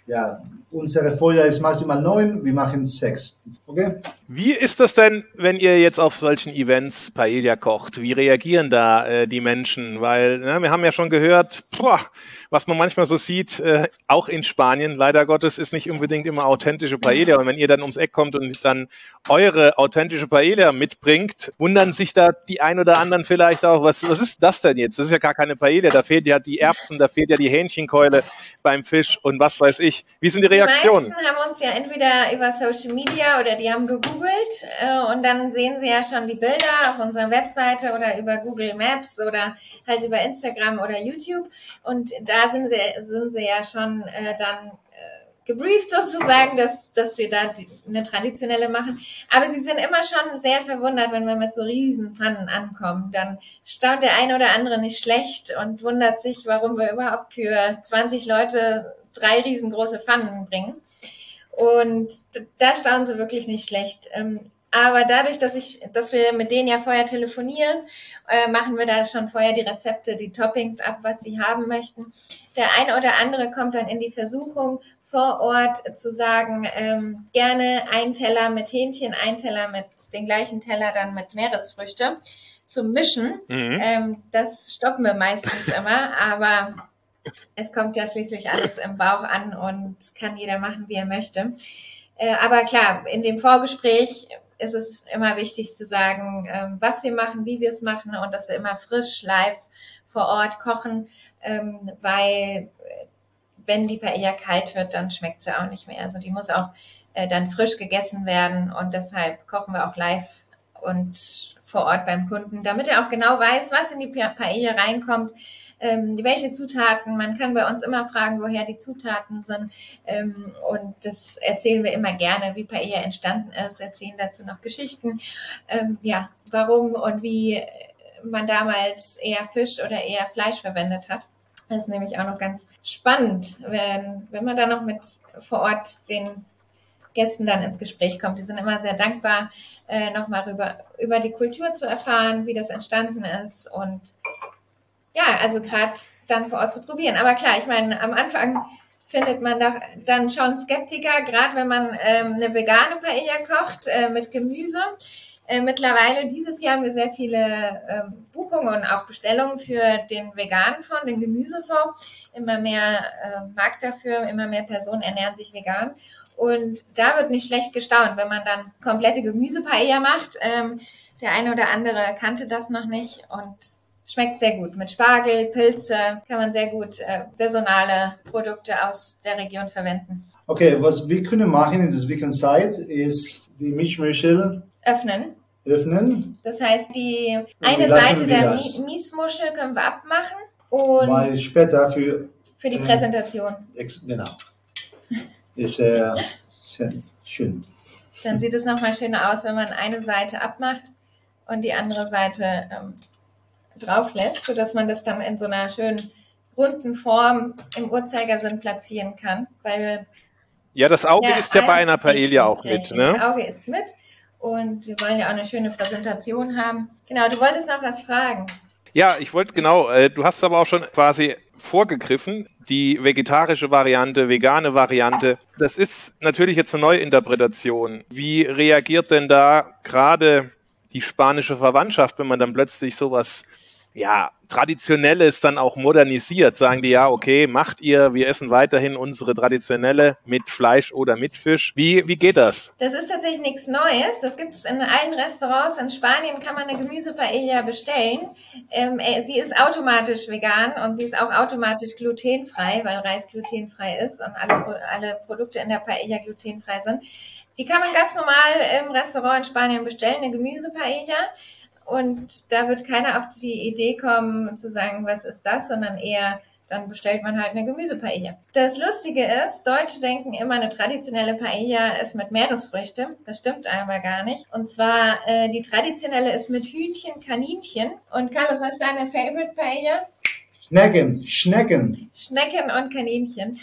ja, unsere Feuer ist maximal 9, wir machen 6. Okay? Wie ist das denn, wenn ihr jetzt auf solchen Events Paella kocht? Wie reagieren da die Menschen? Weil wir haben ja schon gehört, was man manchmal so sieht, auch in Spanien, leider Gottes, ist nicht unbedingt immer authentische Paella. Und wenn ihr dann ums Eck kommt und dann eure authentische Paella mitbringt, wundern sich da die ein oder anderen vielleicht auch, was ist das denn jetzt? Das ist ja gar keine Paella, da fehlt ja die Erbsen, da fehlt ja die Hähnchenkeule beim Fisch und was weiß ich. Wie sind die Reaktionen? Die meisten haben uns ja entweder über Social Media oder die haben gegoogelt und dann sehen sie ja schon die Bilder auf unserer Webseite oder über Google Maps oder halt über Instagram oder YouTube und da sind sie ja schon dann gebrieft sozusagen, dass wir da eine traditionelle machen. Aber sie sind immer schon sehr verwundert, wenn wir mit so riesen Pfannen ankommen. Dann staunt der eine oder andere nicht schlecht und wundert sich, warum wir überhaupt für 20 Leute 3 riesengroße Pfannen bringen. Und da staunen sie wirklich nicht schlecht. Aber dadurch, dass wir mit denen ja vorher telefonieren, machen wir da schon vorher die Rezepte, die Toppings ab, was sie haben möchten. Der eine oder andere kommt dann in die Versuchung, vor Ort zu sagen, gerne einen Teller mit Hähnchen, einen Teller mit den gleichen Teller dann mit Meeresfrüchte zu mischen. Das stoppen wir meistens immer, aber es kommt ja schließlich alles im Bauch an und kann jeder machen, wie er möchte. Aber klar, in dem Vorgespräch ist es immer wichtig zu sagen, was wir machen, wie wir es machen und dass wir immer frisch, live vor Ort kochen, weil wenn die Paella kalt wird, dann schmeckt sie auch nicht mehr. Also die muss auch dann frisch gegessen werden und deshalb kochen wir auch live und vor Ort beim Kunden, damit er auch genau weiß, was in die Paella reinkommt, welche Zutaten. Man kann bei uns immer fragen, woher die Zutaten sind und das erzählen wir immer gerne, wie Paella entstanden ist, erzählen dazu noch Geschichten, warum und wie man damals eher Fisch oder eher Fleisch verwendet hat. Das ist nämlich auch noch ganz spannend, wenn man da noch mit vor Ort den Gästen dann ins Gespräch kommt. Die sind immer sehr dankbar, nochmal über die Kultur zu erfahren, wie das entstanden ist und ja, also gerade dann vor Ort zu probieren. Aber klar, ich meine, am Anfang findet man da dann schon Skeptiker, gerade wenn man eine vegane Paella kocht mit Gemüse. Mittlerweile dieses Jahr haben wir sehr viele Buchungen und auch Bestellungen für den veganen Fonds, den Gemüsefonds. Immer mehr Markt dafür, immer mehr Personen ernähren sich vegan. Und da wird nicht schlecht gestaunt, wenn man dann komplette Gemüsepaella macht. Der eine oder andere kannte das noch nicht und schmeckt sehr gut. Mit Spargel, Pilze kann man sehr gut saisonale Produkte aus der Region verwenden. Okay, was wir können machen in der Zwischenzeit ist die Milchmuschel öffnen. Das heißt, die eine Seite der Miesmuschel können wir abmachen und weil später für die Präsentation. Genau. Ist sehr schön. Dann sieht es nochmal schöner aus, wenn man eine Seite abmacht und die andere Seite drauf lässt, sodass man das dann in so einer schönen runden Form im Uhrzeigersinn platzieren kann. Weil das Auge ist ja bei einer Paella auch mit. Ne? Das Auge ist mit. Und wir wollen ja auch eine schöne Präsentation haben. Genau, du wolltest noch was fragen. Ja, ich wollte du hast aber auch schon quasi vorgegriffen, die vegetarische Variante, vegane Variante. Das ist natürlich jetzt eine Neuinterpretation. Wie reagiert denn da gerade die spanische Verwandtschaft, wenn man dann plötzlich sowas Traditionelles dann auch modernisiert? Sagen die, okay, macht ihr, wir essen weiterhin unsere traditionelle mit Fleisch oder mit Fisch. Wie geht das? Das ist tatsächlich nichts Neues. Das gibt es in allen Restaurants. In Spanien kann man eine Gemüsepaella bestellen. Sie ist automatisch vegan und sie ist auch automatisch glutenfrei, weil Reis glutenfrei ist und alle Produkte in der Paella glutenfrei sind. Die kann man ganz normal im Restaurant in Spanien bestellen, eine Gemüsepaella. Und da wird keiner auf die Idee kommen, zu sagen, was ist das, sondern eher, dann bestellt man halt eine Gemüsepaella. Das Lustige ist, Deutsche denken immer, eine traditionelle Paella ist mit Meeresfrüchte. Das stimmt aber gar nicht. Und zwar, die traditionelle ist mit Hühnchen, Kaninchen. Und Carlos, was ist deine Favorite Paella? Schnecken und Kaninchen.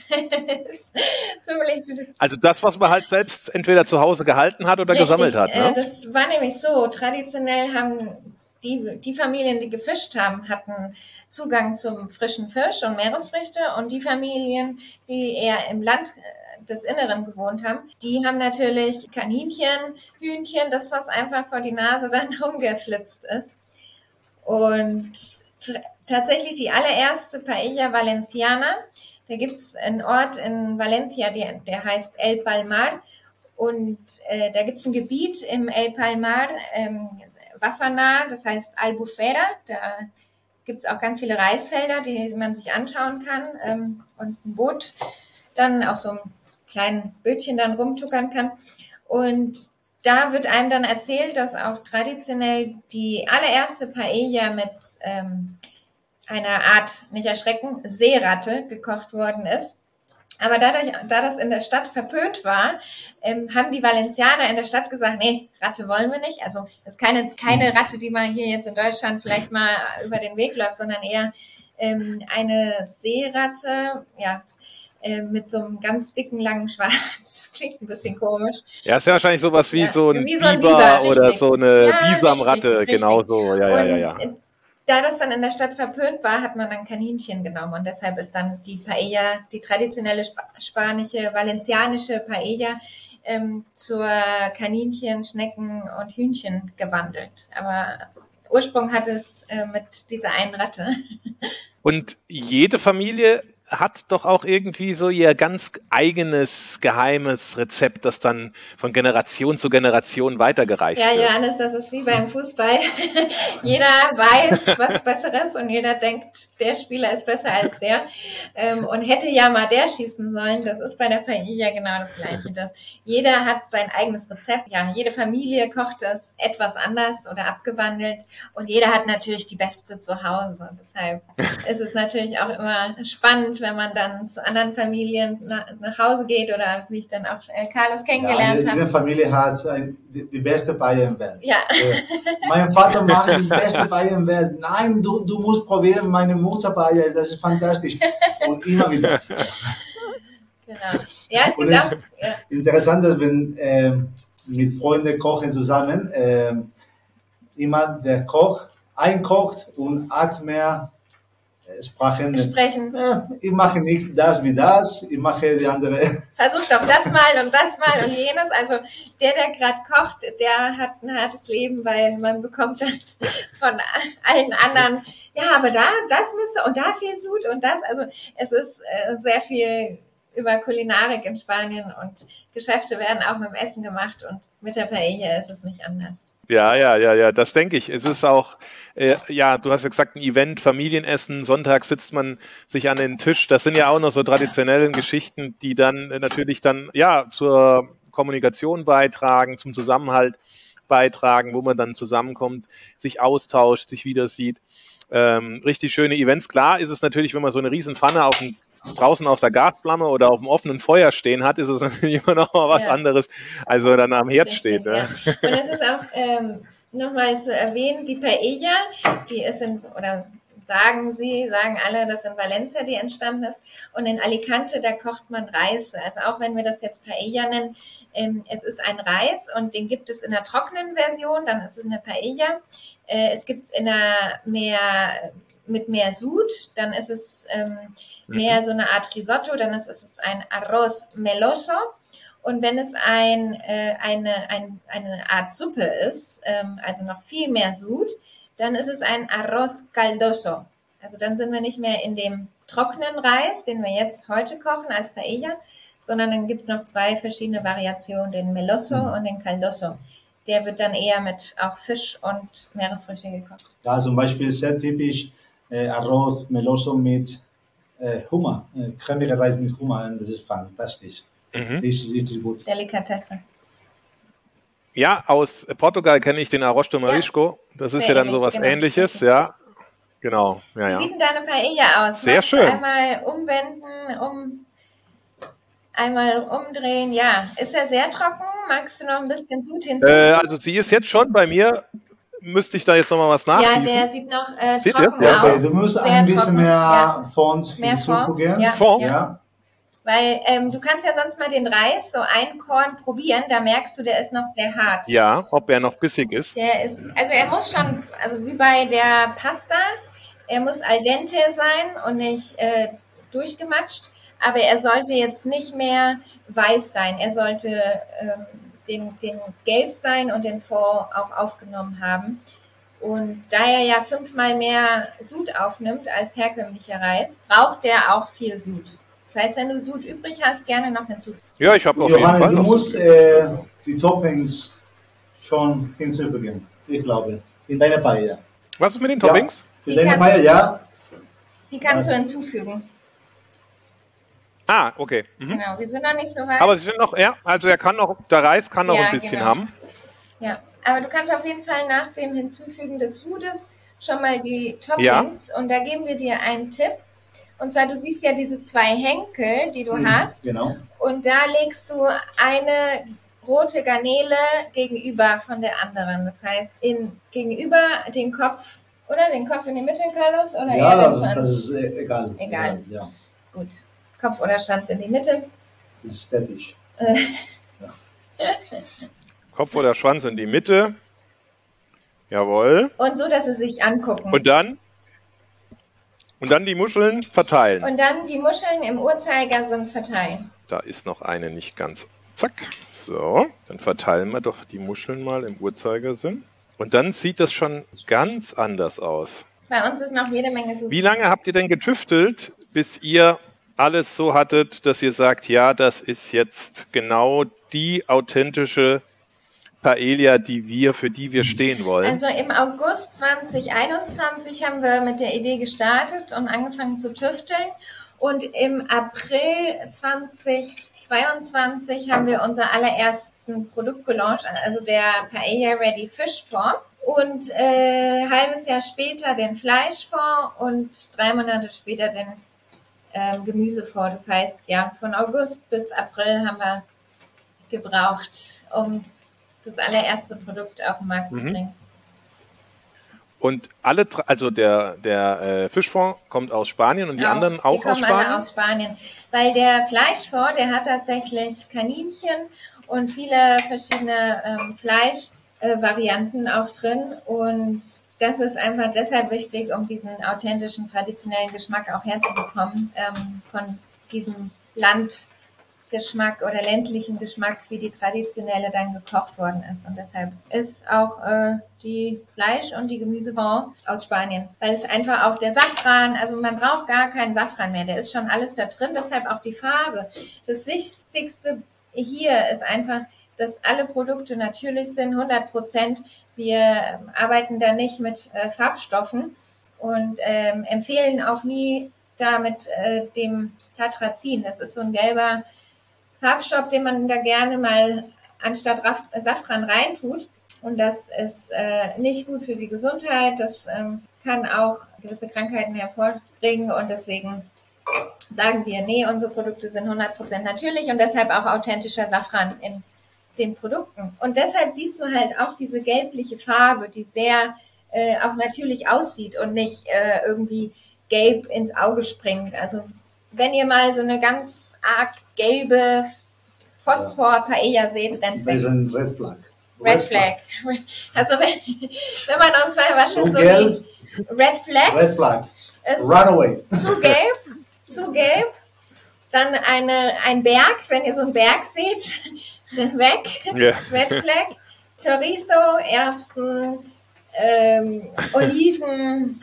Also das, was man halt selbst entweder zu Hause gehalten hat oder richtig, gesammelt hat. Ne? Das war nämlich so. Traditionell haben die Familien, die gefischt haben, hatten Zugang zum frischen Fisch und Meeresfrüchte. Und die Familien, die eher im Land des Inneren gewohnt haben, die haben natürlich Kaninchen, Hühnchen, das, was einfach vor die Nase dann rumgeflitzt ist. Und tatsächlich die allererste Paella Valenciana, da gibt's einen Ort in Valencia, der heißt El Palmar. Und da gibt's ein Gebiet im El Palmar, wassernah, das heißt Albufera. Da gibt's auch ganz viele Reisfelder, die man sich anschauen kann, und ein Boot dann auf so einem kleinen Bötchen dann rumtuckern kann. Und da wird einem dann erzählt, dass auch traditionell die allererste Paella mit einer Art, nicht erschrecken, Seeratte gekocht worden ist. Aber da das in der Stadt verpönt war, haben die Valencianer in der Stadt gesagt, nee, Ratte wollen wir nicht. Also das ist keine Ratte, die man hier jetzt in Deutschland vielleicht mal über den Weg läuft, sondern eher eine Seeratte, ja, mit so einem ganz dicken, langen Schwarz. Klingt ein bisschen komisch. Ja, ist ja wahrscheinlich sowas wie so ein Biber Biber oder so eine ja, Bisamratte, richtig. genau so. Ja. Da das dann in der Stadt verpönt war, hat man dann Kaninchen genommen und deshalb ist dann die Paella, die traditionelle spanische, valencianische Paella, zur Kaninchen, Schnecken und Hühnchen gewandelt. Aber Ursprung hat es mit dieser einen Ratte. Und jede Familie hat doch auch irgendwie so ihr ganz eigenes geheimes Rezept, das dann von Generation zu Generation weitergereicht wird. Ja, Johannes, das ist wie beim Fußball. Jeder weiß was Besseres und jeder denkt, der Spieler ist besser als der. Und hätte ja mal der schießen sollen. Das ist bei der Paella genau das Gleiche. Jeder hat sein eigenes Rezept. Ja, jede Familie kocht es etwas anders oder abgewandelt. Und jeder hat natürlich die beste zu Hause. Deshalb ist es natürlich auch immer spannend, wenn man dann zu anderen Familien nach Hause geht oder wie ich dann auch Carlos kennengelernt habe. Jede Familie hat die beste Paella in der Welt. Ja. Mein Vater macht die beste Paella in der Welt. Nein, du musst probieren meine Mutter Paella, das ist fantastisch. Und immer wieder. Genau. Ja, es gibt auch. Ja. Interessant ist, wenn mit Freunden kochen zusammen, immer der Koch einkocht und hat mehr Sprechen. Ich mache nicht das wie das, ich mache die andere. Versuch doch das mal und jenes. Also der gerade kocht, der hat ein hartes Leben, weil man bekommt dann von allen anderen, ja, aber das müsste und da viel Sud und das. Also es ist sehr viel über Kulinarik in Spanien und Geschäfte werden auch mit dem Essen gemacht und mit der Paella ist es nicht anders. Ja, das denke ich. Es ist auch, du hast ja gesagt, ein Event, Familienessen, Sonntag sitzt man sich an den Tisch. Das sind ja auch noch so traditionellen Geschichten, die dann natürlich dann, zur Kommunikation beitragen, zum Zusammenhalt beitragen, wo man dann zusammenkommt, sich austauscht, sich wieder sieht. Richtig schöne Events. Klar ist es natürlich, wenn man so eine riesen Pfanne draußen auf der Gasflamme oder auf dem offenen Feuer stehen hat, ist es natürlich immer noch mal was anderes, als wenn dann am Herd steht. Ne? Ja. Und es ist auch nochmal zu erwähnen, die Paella, die ist sagen alle, dass in Valencia die entstanden ist und in Alicante, da kocht man Reis. Also auch wenn wir das jetzt Paella nennen, es ist ein Reis und den gibt es in der trockenen Version, dann ist es eine Paella. Es gibt es in einer mit mehr Sud, dann ist es mehr so eine Art Risotto, dann ist es ein Arroz meloso und wenn es eine Art Suppe ist, also noch viel mehr Sud, dann ist es ein Arroz caldoso. Also dann sind wir nicht mehr in dem trockenen Reis, den wir jetzt heute kochen als Paella, sondern dann gibt es noch zwei verschiedene Variationen, den meloso und den caldoso. Der wird dann eher mit auch Fisch und Meeresfrüchte gekocht. Ja, zum Beispiel sehr typisch Arroz meloso mit Hummer, cremiger Reis mit Hummer, das ist fantastisch. Richtig gut. Delikatesse. Ja, aus Portugal kenne ich den Arroz de Marisco. Das ist ja dann sowas Ähnliches, ja. Genau. Ja, Wie sieht denn deine Paella aus? Sehr schön. Einmal umwenden, einmal umdrehen. Ja, ist er sehr trocken? Magst du noch ein bisschen Sud hinzufügen? Also sie ist jetzt schon bei mir. Müsste ich da jetzt nochmal was nachschießen? Ja, der sieht noch trocken aus. Okay, du musst ein bisschen mehr Fond hinzufügen. Fond? Ja. Weil du kannst ja sonst mal den Reis, so ein Korn probieren, da merkst du, der ist noch sehr hart. Ja, ob er noch bissig ist. Er muss schon, also wie bei der Pasta, er muss al dente sein und nicht durchgematscht. aber er sollte jetzt nicht mehr weiß sein. Er sollte den gelb sein und den Fond auch aufgenommen haben. Und da er ja 5-mal mehr Sud aufnimmt als herkömmlicher Reis, braucht er auch viel Sud. Das heißt, wenn du Sud übrig hast, gerne noch hinzufügen. Ja, ich habe auf jeden Johannes, Fall du noch musst die Toppings schon hinzufügen, ich glaube, in deine Paella. Was ist mit den Toppings? Ja, für deine Paella, ja. Die kannst du hinzufügen. Ah, okay. Genau, wir sind noch nicht so weit. Aber sie sind noch, ja, also der Reis kann noch ein bisschen haben. Ja, aber du kannst auf jeden Fall nach dem Hinzufügen des Sudes schon mal die Toppings und da geben wir dir einen Tipp. Und zwar, du siehst ja diese 2 Henkel, die du hast. Genau. Und da legst du eine rote Garnele gegenüber von der anderen. Das heißt, gegenüber den Kopf, oder den Kopf in die Mitte, Carlos? Oder ja, eher den Schwanz? das ist egal. Egal. Ja. Gut. Kopf oder Schwanz in die Mitte. Das ist ästhetisch. Kopf oder Schwanz in die Mitte. Jawohl. Und so, dass sie sich angucken. Und dann die Muscheln verteilen. Und dann die Muscheln im Uhrzeigersinn verteilen. Da ist noch eine nicht ganz. Zack. So, dann verteilen wir doch die Muscheln mal im Uhrzeigersinn. Und dann sieht das schon ganz anders aus. Bei uns ist noch jede Menge so. Wie lange habt ihr denn getüftelt, bis ihr alles so hattet, dass ihr sagt, ja, das ist jetzt genau die authentische Paella, für die wir stehen wollen? Also im August 2021 haben wir mit der Idee gestartet und angefangen zu tüfteln. Und im April 2022 haben wir unser allerersten Produkt gelauncht, also der Paella Ready Fish Fond. Und halbes Jahr später den Fleischfond und 3 Monate später den Gemüsefond. Das heißt, ja, von August bis April haben wir gebraucht, um das allererste Produkt auf den Markt zu bringen. Und also der Fischfond kommt aus Spanien und die anderen auch aus Spanien? Die kommen alle aus Spanien, weil der Fleischfond, der hat tatsächlich Kaninchen und viele verschiedene Fleischvarianten auch drin und das ist einfach deshalb wichtig, um diesen authentischen, traditionellen Geschmack auch herzubekommen, von diesem Landgeschmack oder ländlichen Geschmack, wie die traditionelle dann gekocht worden ist. Und deshalb ist auch die Fleisch- und die Gemüsefond aus Spanien, weil es einfach auch der Safran, also man braucht gar keinen Safran mehr, der ist schon alles da drin, deshalb auch die Farbe. Das Wichtigste hier ist einfach, dass alle Produkte natürlich sind, 100%. Wir arbeiten da nicht mit Farbstoffen und empfehlen auch nie da mit dem Tatrazin. Das ist so ein gelber Farbstoff, den man da gerne mal anstatt Safran reintut. Und das ist nicht gut für die Gesundheit. Das kann auch gewisse Krankheiten hervorbringen und deswegen sagen wir, nee, unsere Produkte sind 100% natürlich und deshalb auch authentischer Safran in den Produkten. Und deshalb siehst du halt auch diese gelbliche Farbe, die sehr auch natürlich aussieht und nicht irgendwie gelb ins Auge springt. Also wenn ihr mal so eine ganz arg gelbe Phosphor-Paella seht, rennt weg. Das ist ein Red Flag. Red Flag. Also wenn man uns mal was sind so gelb, die Red Flags. Red Flag. Ist Run away. zu gelb. Dann ein Berg, wenn ihr so einen Berg seht, weg. Yeah. Red Flag. Chorizo, Erbsen, Oliven,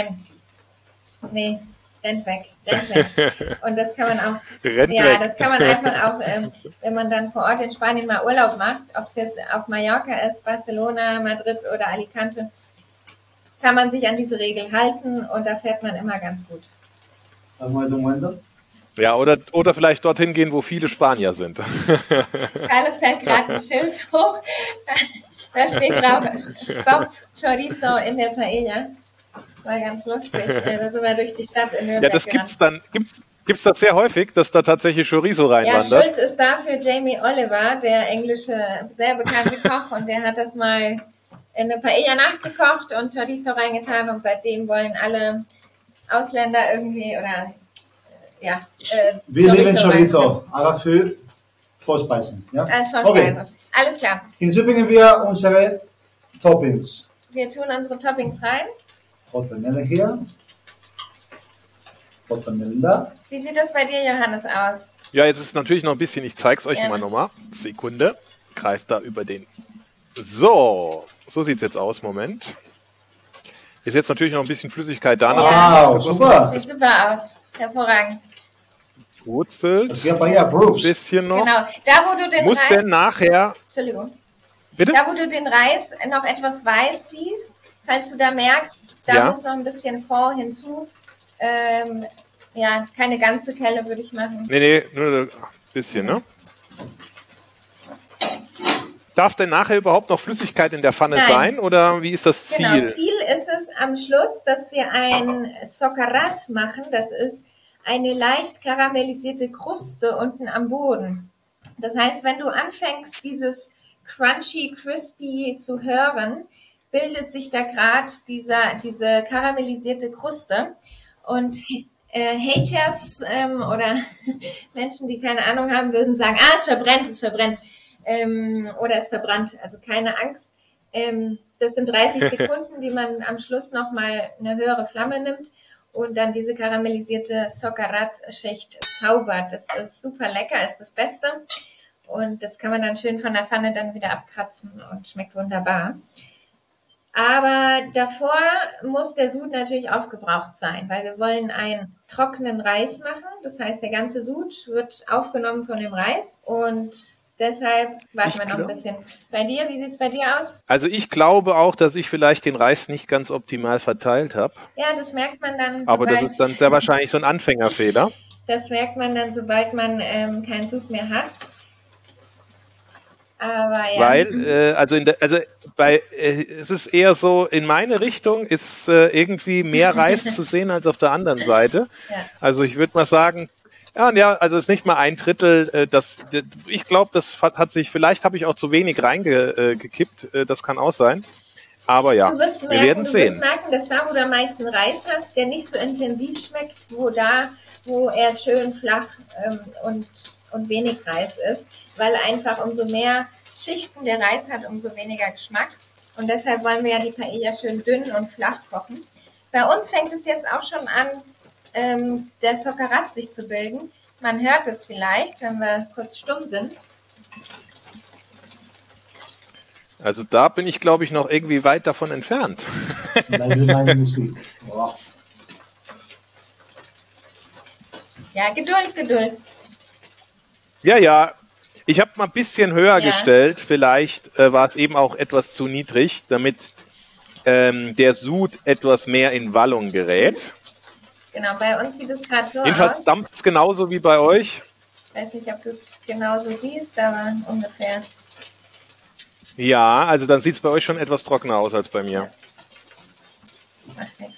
rennt weg. Und das kann man auch, das kann man einfach auch, wenn man dann vor Ort in Spanien mal Urlaub macht, ob es jetzt auf Mallorca ist, Barcelona, Madrid oder Alicante, kann man sich an diese Regel halten und da fährt man immer ganz gut. Ja, oder vielleicht dorthin gehen, wo viele Spanier sind. Carlos hält gerade ein Schild hoch, da steht drauf, Stop Chorizo in der Paella. War ganz lustig. Da sind wir durch die Stadt in Nürnberg. Ja, das gibt's das sehr häufig, dass da tatsächlich Chorizo reinwandert? Ja, Schuld ist dafür Jamie Oliver, der englische, sehr bekannte Koch, und der hat das mal in eine Paella nachgekocht und Chorizo reingetan und seitdem wollen alle Ausländer irgendwie, oder wir lieben Chorizo, aber für Vorspeisen. Ja? Als Vorspeise. Okay. Alles klar. Hinzufügen wir unsere Toppings. Wir tun unsere Toppings rein. Rotweinelle hier. Otra Melinda. Wie sieht das bei dir, Johannes, aus? Ja, jetzt ist natürlich noch ein bisschen, ich zeige es euch Ja. mal nochmal. Sekunde. Greift da über den. So sieht es jetzt aus. Moment. Ist jetzt natürlich noch ein bisschen Flüssigkeit da. Wow, super. Sieht super aus. Hervorragend. Brutzelt. Das wäre bei ihr Ein approves. bisschen noch. Genau. Da, wo du den Muss Reis... denn nachher... Entschuldigung. Bitte? Da, wo du den Reis noch etwas weiß siehst, falls du da merkst, da Ja. muss noch ein bisschen Fond hinzu. Ja, keine ganze Kelle würde ich machen. Nee, nur ein bisschen, ne? Darf denn nachher überhaupt noch Flüssigkeit in der Pfanne Nein. sein oder wie ist das Ziel? Genau, Ziel ist es am Schluss, dass wir ein Socarrat machen. Das ist eine leicht karamellisierte Kruste unten am Boden. Das heißt, wenn du anfängst, dieses crunchy, crispy zu hören, bildet sich da gerade diese karamellisierte Kruste. Und Haters oder Menschen, die keine Ahnung haben, würden sagen, es verbrennt, oder es verbrannt. Also keine Angst. Das sind 30 Sekunden, die man am Schluss nochmal eine höhere Flamme nimmt und dann diese karamellisierte Socarrat-Schicht zaubert. Das ist super lecker, ist das Beste. Und das kann man dann schön von der Pfanne dann wieder abkratzen und schmeckt wunderbar. Aber davor muss der Sud natürlich aufgebraucht sein, weil wir wollen einen trockenen Reis machen. Das heißt, der ganze Sud wird aufgenommen von dem Reis und deshalb warten wir noch ein bisschen. Bei dir, wie sieht's bei dir aus? Also ich glaube auch, dass ich vielleicht den Reis nicht ganz optimal verteilt habe. Ja, das merkt man dann. Aber das ist dann sehr wahrscheinlich so ein Anfängerfehler. Das merkt man dann, sobald man keinen Sud mehr hat. Aber ja. Weil, es ist eher so, in meine Richtung ist irgendwie mehr Reis zu sehen als auf der anderen Seite. Ja. Also ich würde mal sagen, ja, also es ist nicht mal ein Drittel. Ich glaube, das hat sich, vielleicht habe ich auch zu wenig reingekippt. Das kann auch sein. Aber ja, wir werden sehen. Du wirst merken, dass da, wo du am meisten Reis hast, der nicht so intensiv schmeckt, wo er schön flach und wenig Reis ist, weil einfach umso mehr Schichten der Reis hat, umso weniger Geschmack. Und deshalb wollen wir ja die Paella schön dünn und flach kochen. Bei uns fängt es jetzt auch schon an, der Socarrat sich zu bilden. Man hört es vielleicht, wenn wir kurz stumm sind. Also da bin ich, glaube ich, noch irgendwie weit davon entfernt. Leise meine Musik. Wow. Ja, Geduld. Ja. Ich habe mal ein bisschen höher Ja. gestellt. Vielleicht war es eben auch etwas zu niedrig, damit der Sud etwas mehr in Wallung gerät. Genau, bei uns sieht es gerade so Jedenfalls aus. dampft es genauso wie bei euch. Ich weiß nicht, ob du es genauso siehst, aber ungefähr. Ja, also dann sieht es bei euch schon etwas trockener aus als bei mir. Macht nichts.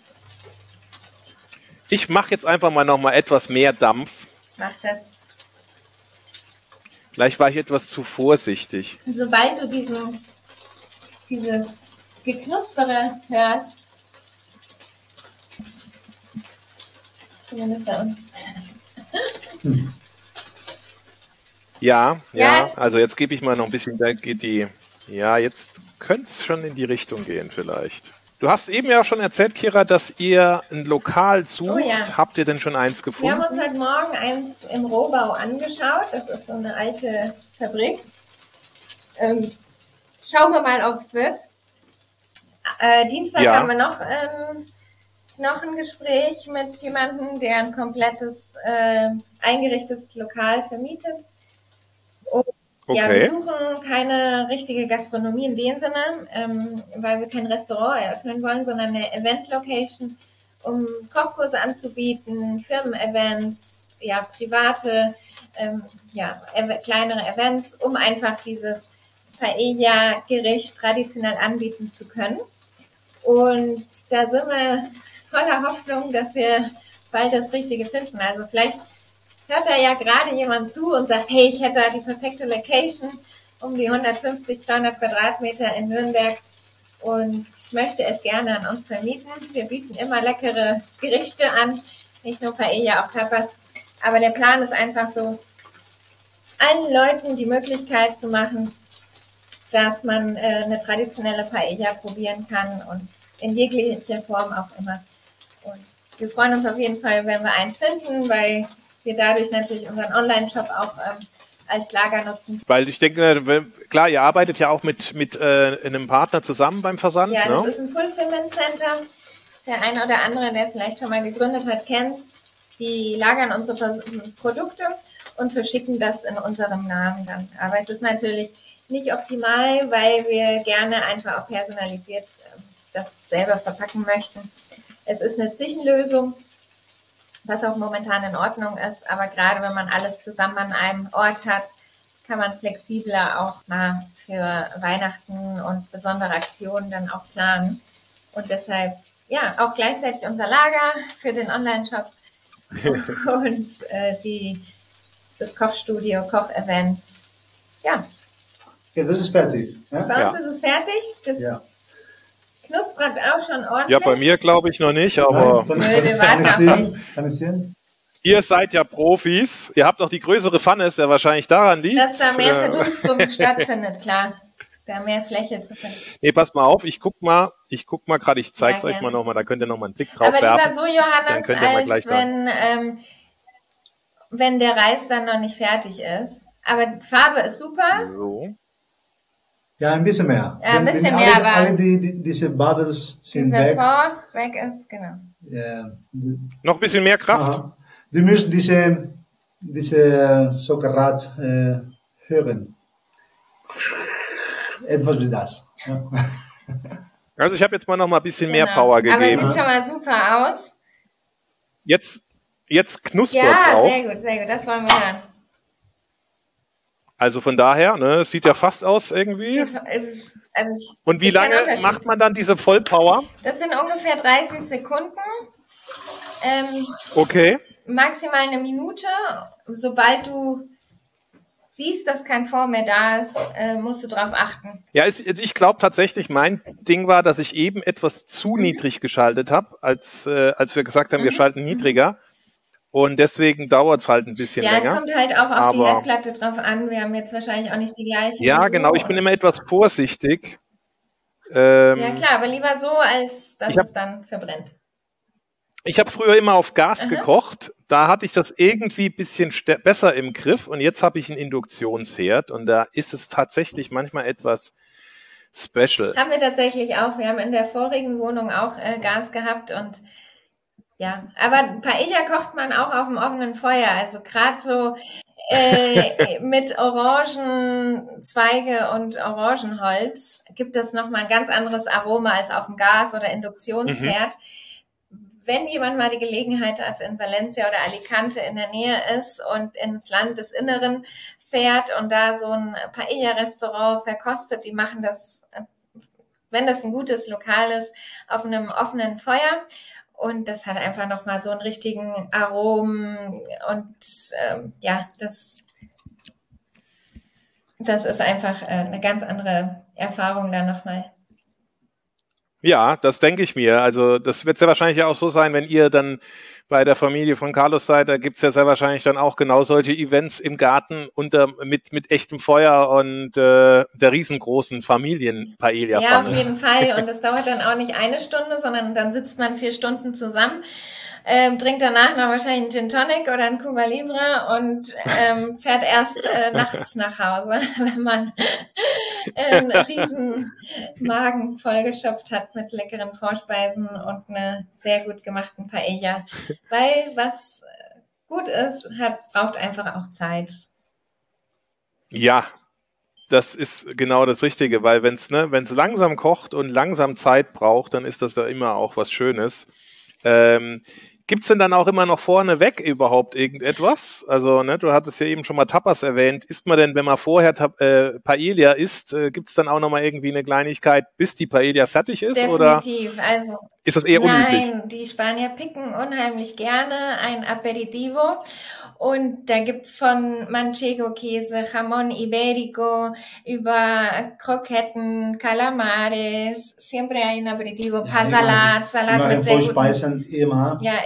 Ich mache jetzt einfach mal noch mal etwas mehr Dampf. Mach das. Vielleicht war ich etwas zu vorsichtig. Sobald du dieses Geknuspere hörst, zumindest bei uns. Ja, Ja, also jetzt gebe ich mal noch ein bisschen, da geht die, ja, jetzt könnte es schon in die Richtung gehen vielleicht. Du hast eben ja schon erzählt, Kira, dass ihr ein Lokal sucht. Oh ja. Habt ihr denn schon eins Wir gefunden? haben uns heute Morgen eins im Rohbau angeschaut. Das ist so eine alte Fabrik. Schauen wir mal, ob es wird. Dienstag Ja. haben wir noch ein Gespräch mit jemandem, der ein komplettes eingerichtetes Lokal vermietet. Und ja, wir Okay. suchen keine richtige Gastronomie in dem Sinne, weil wir kein Restaurant eröffnen wollen, sondern eine Event-Location, um Kochkurse anzubieten, Firmen-Events, ja, private, kleinere Events, um einfach dieses Paella-Gericht traditionell anbieten zu können. Und da sind wir voller Hoffnung, dass wir bald das Richtige finden. Also vielleicht hört da ja gerade jemand zu und sagt, hey, ich hätte da die perfekte Location um die 150, 200 Quadratmeter in Nürnberg und möchte es gerne an uns vermieten. Wir bieten immer leckere Gerichte an, nicht nur Paella, auch Tapas. Aber der Plan ist einfach so, allen Leuten die Möglichkeit zu machen, dass man eine traditionelle Paella probieren kann und in jeglicher Form auch immer. Und wir freuen uns auf jeden Fall, wenn wir eins finden, weil wir dadurch natürlich unseren Online-Shop auch als Lager nutzen. Weil ich denke, klar, ihr arbeitet ja auch mit einem Partner zusammen beim Versand. Ja, das ne? ist ein Fulfillment Center. Der eine oder andere, der vielleicht schon mal gegründet hat, kennt. Die lagern unsere Produkte und verschicken das in unserem Namen dann. Aber es ist natürlich nicht optimal, weil wir gerne einfach auch personalisiert das selber verpacken möchten. Es ist eine Zwischenlösung, was auch momentan in Ordnung ist. Aber gerade wenn man alles zusammen an einem Ort hat, kann man flexibler auch mal für Weihnachten und besondere Aktionen dann auch planen. Und deshalb, ja, auch gleichzeitig unser Lager für den Online-Shop und das Kochstudio, Kochevents. Ja. Ja, das ist fertig. Ja? Bei uns ist es fertig. Das knuspert auch schon ordentlich. Ja, bei mir glaube ich noch nicht, aber Nö, wir warten auf dich. Kann ich sehen? ihr seid ja Profis. Ihr habt noch die größere Pfanne, ist ja wahrscheinlich daran liegt. Dass da mehr Verdunstung stattfindet, klar. Da mehr Fläche zu finden. Nee, passt mal auf, ich guck mal gerade, ich zeig's Ja, euch mal gerne. nochmal, da könnt ihr nochmal einen Blick drauf Aber werfen. lieber so, Johannes, Dann könnt ihr mal gleich als wenn der Reis dann noch nicht fertig ist. Aber die Farbe ist super. So. Ja, ein bisschen mehr. Ja, ein bisschen wenn mehr, alle, aber alle diese Bubbles sind dieser weg. Fond weg ist, genau. Ja, Noch ein bisschen mehr Kraft. aha. Du musst diese Sockerrad hören. Etwas wie das. Ja. Also ich habe jetzt mal noch mal ein bisschen mehr Genau. Power Aber gegeben. sieht schon mal super aus. Jetzt knuspert's Ja, auch. sehr gut, das wollen wir hören. Also von daher, ne, es sieht ja fast aus irgendwie. Und wie gibt keinen lange Unterschied. macht man dann diese Vollpower? Das sind ungefähr 30 Sekunden. Okay. Maximal eine Minute. Sobald du siehst, dass kein Fond mehr da ist, musst du drauf achten. Ja, ich glaube tatsächlich, mein Ding war, dass ich eben etwas zu niedrig geschaltet habe, als wir gesagt haben, wir schalten niedriger. Und deswegen dauert es halt ein bisschen Ja, länger. es kommt halt auch auf die Aber- Herdplatte drauf an. Wir haben jetzt wahrscheinlich auch nicht die gleiche. Ja, wie du. genau, ich bin immer etwas vorsichtig. Ja klar, aber lieber so, als dass Ich hab- es dann verbrennt. Ich habe früher immer auf Gas gekocht. Da hatte ich das irgendwie ein bisschen besser im Griff. Und jetzt habe ich einen Induktionsherd. Und da ist es tatsächlich manchmal etwas special. Haben wir tatsächlich auch. Wir haben in der vorigen Wohnung auch Gas gehabt und ja, aber Paella kocht man auch auf dem offenen Feuer. Also gerade so mit Orangenzweige und Orangenholz gibt es nochmal ein ganz anderes Aroma als auf dem Gas- oder Induktionsherd. Wenn jemand mal die Gelegenheit hat, in Valencia oder Alicante in der Nähe ist und ins Land des Inneren fährt und da so ein Paella-Restaurant verkostet, die machen das, wenn das ein gutes Lokal ist, auf einem offenen Feuer. Und das hat einfach nochmal so einen richtigen Aromen und ja, das ist einfach eine ganz andere Erfahrung da nochmal. Ja, das denke ich mir. Also das wird sehr wahrscheinlich auch so sein, wenn ihr dann bei der Familie von Carlos seid, da gibt's ja sehr wahrscheinlich dann auch genau solche Events im Garten mit echtem Feuer und der riesengroßen Ja, Familien-Paella-Pfanne. auf jeden Fall. Und das dauert dann auch nicht eine Stunde, sondern dann sitzt man 4 Stunden zusammen, trinkt danach noch wahrscheinlich einen Gin Tonic oder einen Cuba Libre und fährt erst nachts nach Hause, wenn man einen riesen Magen vollgeschöpft hat mit leckeren Vorspeisen und einer sehr gut gemachten Paella. Weil was gut ist, braucht einfach auch Zeit. Ja, das ist genau das Richtige, weil wenn's langsam kocht und langsam Zeit braucht, dann ist das da immer auch was Schönes. Gibt's denn dann auch immer noch vorneweg überhaupt irgendetwas? Also, ne, du hattest ja eben schon mal Tapas erwähnt. Isst man denn, wenn man vorher Paella isst, gibt's dann auch noch mal irgendwie eine Kleinigkeit, bis die Paella fertig ist? Oder Definitiv. Also ist das eher unüblich? nein, die Spanier picken unheimlich gerne ein Aperitivo. Und da gibt's von Manchego-Käse, Jamón Ibérico, über Kroketten, Calamares, siempre hay un aperitivo, Salat Immer mit sehr guten, Vorspeisen, immer. ja, immer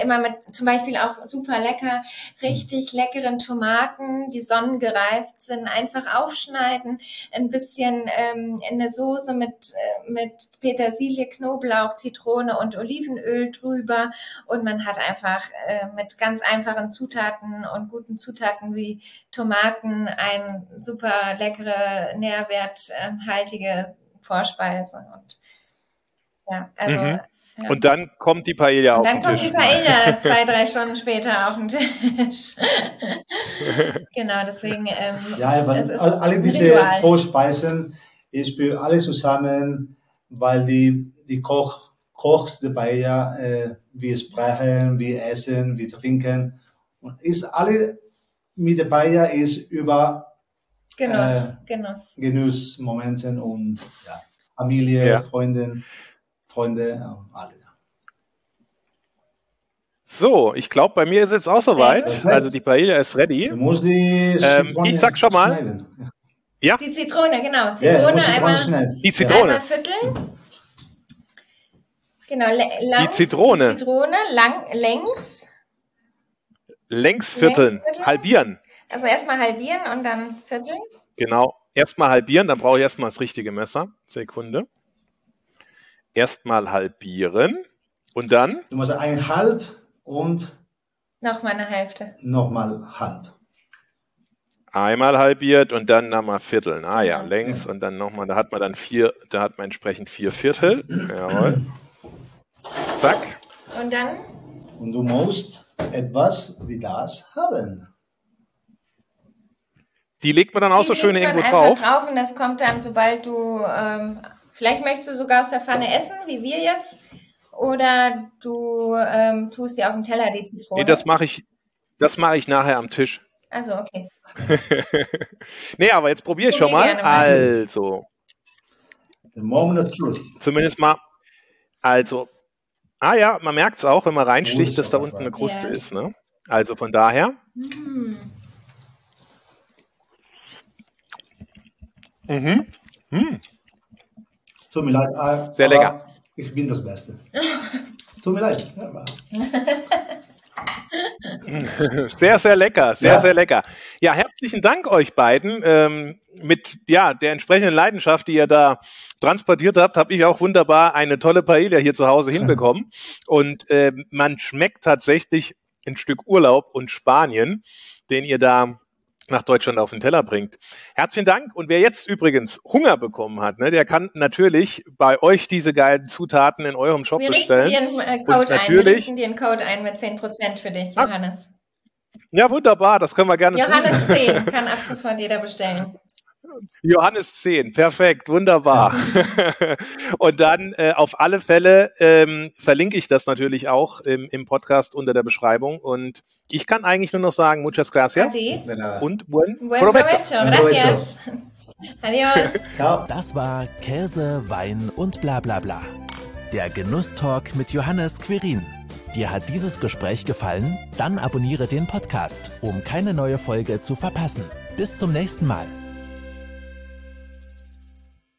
immer mit zum Beispiel auch super lecker, richtig leckeren Tomaten, die sonnengereift sind, einfach aufschneiden, ein bisschen in eine Soße mit Petersilie, Knoblauch, Zitrone und Olivenöl drüber und man hat einfach mit ganz einfachen Zutaten und guten Zutaten wie Tomaten eine super leckere, nährwerthaltige Vorspeise. Und ja, also. Ja. Und dann kommt die Paella auf den Tisch. Dann kommt die Paella 2-3 Stunden später auf den Tisch. Genau, deswegen. Ja, weil alle diese Vorspeisen ist für alle zusammen, weil die Kochs der Paella, wir sprechen, wir essen, wir trinken. Und ist alle mit der Paella ist über Genussmomenten und ja, Familie, Freunde, alle. So, ich glaube, bei mir ist es auch soweit. Also die Paella ist ready. Du musst die Zitrone ich sag schon mal. schneiden. Ja? Die Zitrone, genau. Die Zitrone einmal vierteln. Genau, die Zitrone längs. Längs vierteln. Halbieren. Also erstmal halbieren und dann vierteln. Genau, erstmal halbieren, dann brauche ich erstmal das richtige Messer. Sekunde. Erstmal halbieren und dann? Du musst 1,5 und nochmal eine Hälfte. Nochmal halb. Einmal halbiert und dann nochmal vierteln. Ah ja, längs und dann nochmal, da hat man entsprechend 4 Viertel. Jawohl. Zack. Und dann? Und du musst etwas wie das haben. Die legt man dann auch so schön irgendwo drauf. Und das kommt dann, sobald du, vielleicht möchtest du sogar aus der Pfanne essen, wie wir jetzt, oder du tust dir auf den Teller die Zitrone. Nee, das mache ich nachher am Tisch. Also okay. Nee, aber jetzt probiere ich schon mal. Also. The moment of truth. Zumindest mal. Also. Ah ja, man merkt es auch, wenn man reinsticht, dass da unten eine Kruste ist. Ne? Also von daher. Es tut mir leid. Sehr lecker. Ich bin das Beste. Tut mir leid. Sehr, sehr lecker. Sehr lecker. Ja, herzlichen Dank euch beiden. Mit der entsprechenden Leidenschaft, die ihr da transportiert habt, habe ich auch wunderbar eine tolle Paella hier zu Hause hinbekommen. Und man schmeckt tatsächlich ein Stück Urlaub und Spanien, den ihr da nach Deutschland auf den Teller bringt. Herzlichen Dank. Und wer jetzt übrigens Hunger bekommen hat, ne, der kann natürlich bei euch diese geilen Zutaten in eurem Shop bestellen. Wir richten dir einen Code ein mit 10% für dich, Johannes. Ja, wunderbar. Das können wir gerne tun. Johannes 10 kann ab sofort jeder bestellen. Johannes 10, perfekt, wunderbar. Und dann auf alle Fälle verlinke ich das natürlich auch im Podcast unter der Beschreibung. Und ich kann eigentlich nur noch sagen, muchas gracias und buen provecho. Gracias. Adios. Ciao. Das war Käse, Wein und bla bla bla. Der Genusstalk mit Johannes Quirin. Dir hat dieses Gespräch gefallen? Dann abonniere den Podcast, um keine neue Folge zu verpassen. Bis zum nächsten Mal.